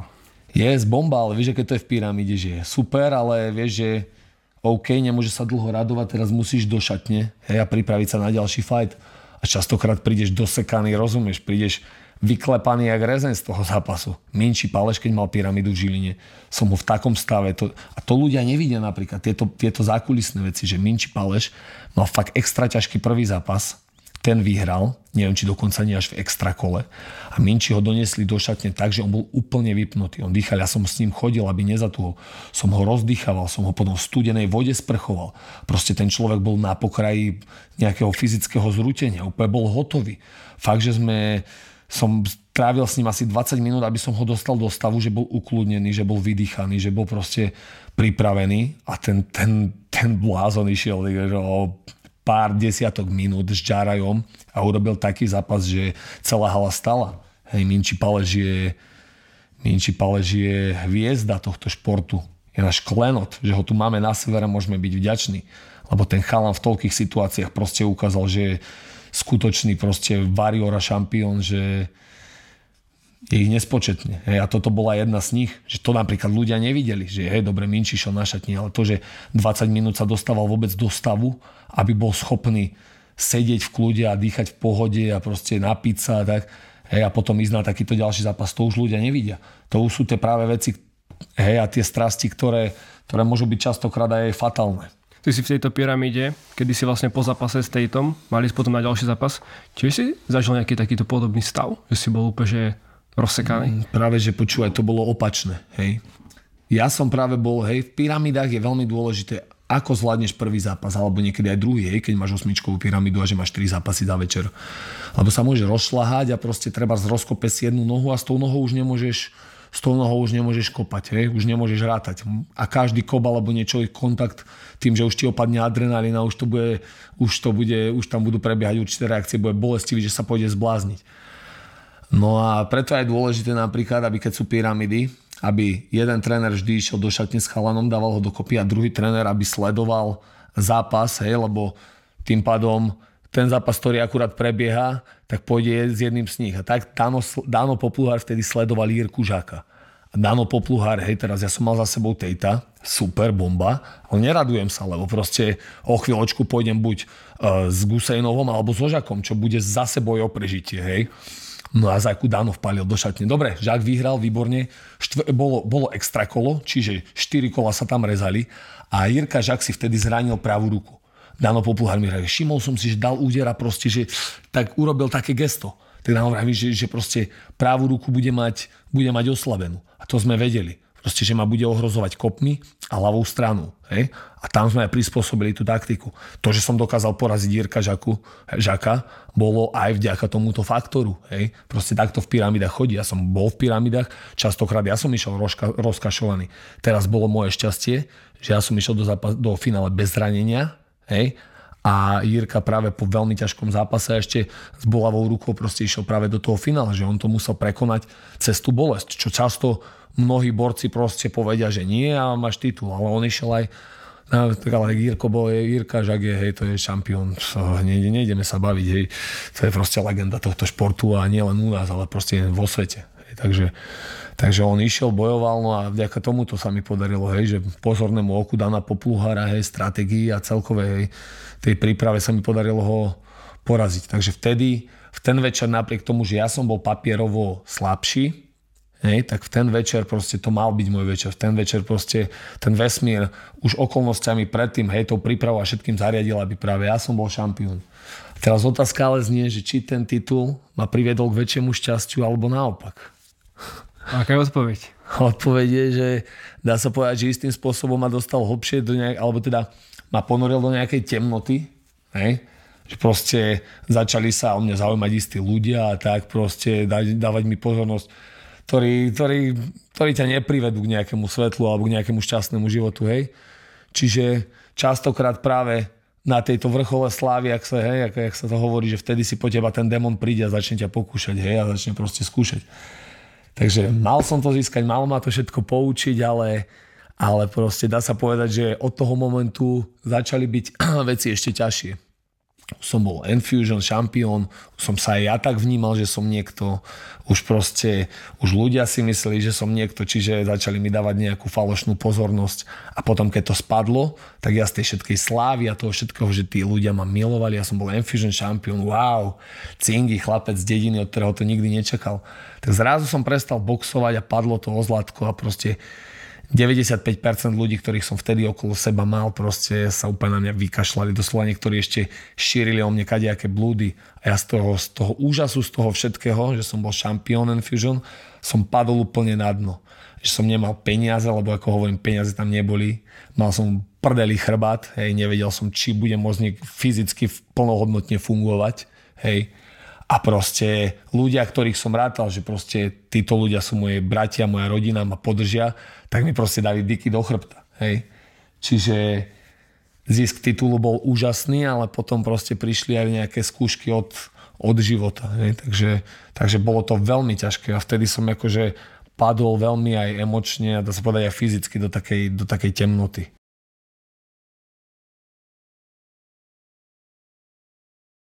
A: Je z bomba, ale vieš, aké to je v pyramíde, že je super, ale vieš, že OK, nemôže sa dlho radovať, teraz musíš do šatne, hej, a pripraviť sa na ďalší fight. A častokrát prídeš dosekaný, rozumieš, prídeš vyklepaný jak rezeň z toho zápasu. Minči Páleš, keď mal pyramidu v Žiline, som ho v takom stave. To, a to ľudia nevidia napríklad, tieto, tieto zákulisné veci, že Minči Páleš mal fakt extra ťažký prvý zápas, ten vyhral, neviem, či dokonca nie až v extra kole. A Minči ho doniesli do šatne tak, že on bol úplne vypnutý. On dýchal, ja som s ním chodil, aby nezatuhol. Som ho rozdýchaval, som ho potom v studenej vode sprchoval. Proste ten človek bol na pokraji nejakého fyzického zrútenia. Úplne bol hotový. Fakt, že sme... som trávil s ním asi dvadsať minút, aby som ho dostal do stavu, že bol ukludnený, že bol vydýchaný, že bol proste pripravený a ten, ten, ten blázon išiel že o pár desiatok minút s Džarajom a urobil taký zápas, že celá hala stala. Hej, Minči Páleš je, Minči Páleš je hviezda tohto športu. Je náš klenot, že ho tu máme na severe, môžeme byť vďační. Lebo ten chalan v toľkých situáciách proste ukázal, že je skutočný proste warrior a šampión, že je ich nespočetne. Hej, a toto bola jedna z nich, že to napríklad ľudia nevideli, že hej, dobre, Minči šiel na šatni, ale to, že dvadsať minút sa dostával vôbec do stavu, aby bol schopný sedieť v kľude a dýchať v pohode a proste napiť sa a tak, hej, a potom ísť na takýto ďalší zápas, to už ľudia nevidia. To už sú tie práve veci, hej, a tie strasti, ktoré, ktoré môžu byť častokrát aj fatálne.
B: Ty si v tejto pyramíde, kedy si vlastne po zápase s Tatum, mali si potom na ďalší zápas, či si zažil nejaký takýto podobný stav? Že si bol úplne že rozsekaný?
A: Práve, že počúvaj, to bolo opačné. Hej. Ja som práve bol, hej, v pyramidách je veľmi dôležité, ako zvládneš prvý zápas, alebo niekedy aj druhý, hej, keď máš osmičkovú pyramídu a že máš tri zápasy za večer. Lebo sa môže rozšľahať a proste treba zrozkope si jednu nohu a s tou nohou už nemôžeš s tou nohou už nemôžeš kopať, hej? Už nemôžeš rátať. A každý kop alebo niečo, kontakt, tým, že už ti opadne adrenalína, už to bude, už to bude, už tam budú prebiehať určité reakcie, bude bolestivý, že sa pôjde zblázniť. No a preto je dôležité napríklad, aby keď sú pyramidy, aby jeden tréner vždy išiel do šatne s chalanom, dával ho dokopy a druhý tréner, aby sledoval zápas, hej? Lebo tým pádom ten zápas, ktorý akurát prebieha, tak pôjde s jedným z nich. A tak Dano, Dano Popluhár vtedy sledoval Jirku Žaka. A Dano Popluhár, hej, teraz ja som mal za sebou Tejta, super, bomba, ale neradujem sa, lebo proste o chvíľočku pôjdem buď uh, s Gusejnovom alebo so Žakom, čo bude zase boj o prežitie, hej. No a za akú Dano vpálil do šatne. Dobre, Žak vyhral výborne, Štv- bolo, bolo extra kolo, čiže štyri kola sa tam rezali a Jirka Žak si vtedy zranil pravú ruku. Dano Popluhár mi hovorí, všimol som si, že dal úder a proste, že tak urobil také gesto. Tak Dano hovorí, že, že proste pravú ruku bude mať, bude mať oslabenú. A to sme vedeli. Proste, že ma bude ohrozovať kopmi a ľavou stranou. Hej? A tam sme aj prispôsobili tú taktiku. To, že som dokázal poraziť Jirka Žaku, Žaka, bolo aj vďaka tomuto faktoru. Hej? Proste takto v pyramidách chodí. Ja som bol v pyramidách, častokrát ja som išiel rozka, rozkašovaný. Teraz bolo moje šťastie, že ja som išiel do, zápas, do finále bez zranenia. Hej? A Jirka práve po veľmi ťažkom zápase ešte s bolavou rukou proste išiel práve do toho finále, že on to musel prekonať cez tú bolesť, čo často mnohí borci proste povedia, že nie a máš titul, ale on išiel aj no, tak ale Jirko bol, Jirka Žak je, hej, to je šampión, nejde, nejdeme sa baviť, hej, to je proste legenda tohto športu a nie len u nás, ale proste vo svete, hej, takže Takže on išiel, bojoval, no a vďaka tomuto sa mi podarilo, hej, že pozornému oku Dana Popluhára, hej, stratégii a celkovej, hej, tej príprave sa mi podarilo ho poraziť. Takže vtedy, v ten večer, napriek tomu, že ja som bol papierovo slabší, hej, tak v ten večer proste to mal byť môj večer. V ten večer proste ten vesmír už okolnostiami predtým, hej, tou prípravou a všetkým zariadil, aby práve ja som bol šampión. Teraz otázka ale znie, že či ten titul ma priviedol k väčšiemu šťastiu alebo naopak.
B: Aká je odpoveď?
A: Odpoveď je, že dá sa povedať, že istým spôsobom ma dostal hlbšie do nejak, alebo teda ma ponoril do nejakej temnoty, hej? Že proste začali sa o mňa zaujímať istí ľudia a tak proste dávať mi pozornosť, ktorí, ktorí, ktorí ťa neprivedú k nejakému svetlu alebo k nejakému šťastnému životu, hej? Čiže častokrát práve na tejto vrchole slávy, jak sa, hej, jak, jak sa to hovorí, že vtedy si po teba ten démon príde a začne ťa pokúšať, hej, a začne proste skúšať. Takže mal som to získať, mal ma to všetko poučiť, ale, ale proste dá sa povedať, že od toho momentu začali byť veci ešte ťažšie. som bol Enfusion šampión, som sa aj ja tak vnímal, že som niekto, už proste, už ľudia si mysleli, že som niekto, čiže začali mi dávať nejakú falošnú pozornosť a potom keď to spadlo, tak ja z tej všetkej slávy a toho všetkého, že tí ľudia ma milovali, ja som bol Enfusion šampión, wow, cingy, chlapec z dediny, od ktorého to nikdy nečakal. Tak zrazu som prestal boxovať a padlo to o zlatko a proste deväťdesiatpäť percent ľudí, ktorých som vtedy okolo seba mal, proste sa úplne na mňa vykašľali. Doslova niektorí ešte šírili o mne kadejaké blúdy. A ja z toho, z toho úžasu, z toho všetkého, že som bol šampión Enfusion, som padol úplne na dno. Že som nemal peniaze, lebo ako hovorím, peniaze tam neboli. Mal som prdelý chrbát, hej, nevedel som, či budem môcť fyzicky plnohodnotne fungovať, hej. A proste ľudia, ktorých som rátal, že proste títo ľudia sú moje bratia, moja rodina, ma podržia, tak mi proste dali dyky do chrbta. Hej. Čiže zisk titulu bol úžasný, ale potom proste prišli aj nejaké skúšky od, od života. Hej. Takže, takže bolo to veľmi ťažké a vtedy som akože padol veľmi aj emočne a dá sa povedať aj fyzicky do takej, do takej temnoty.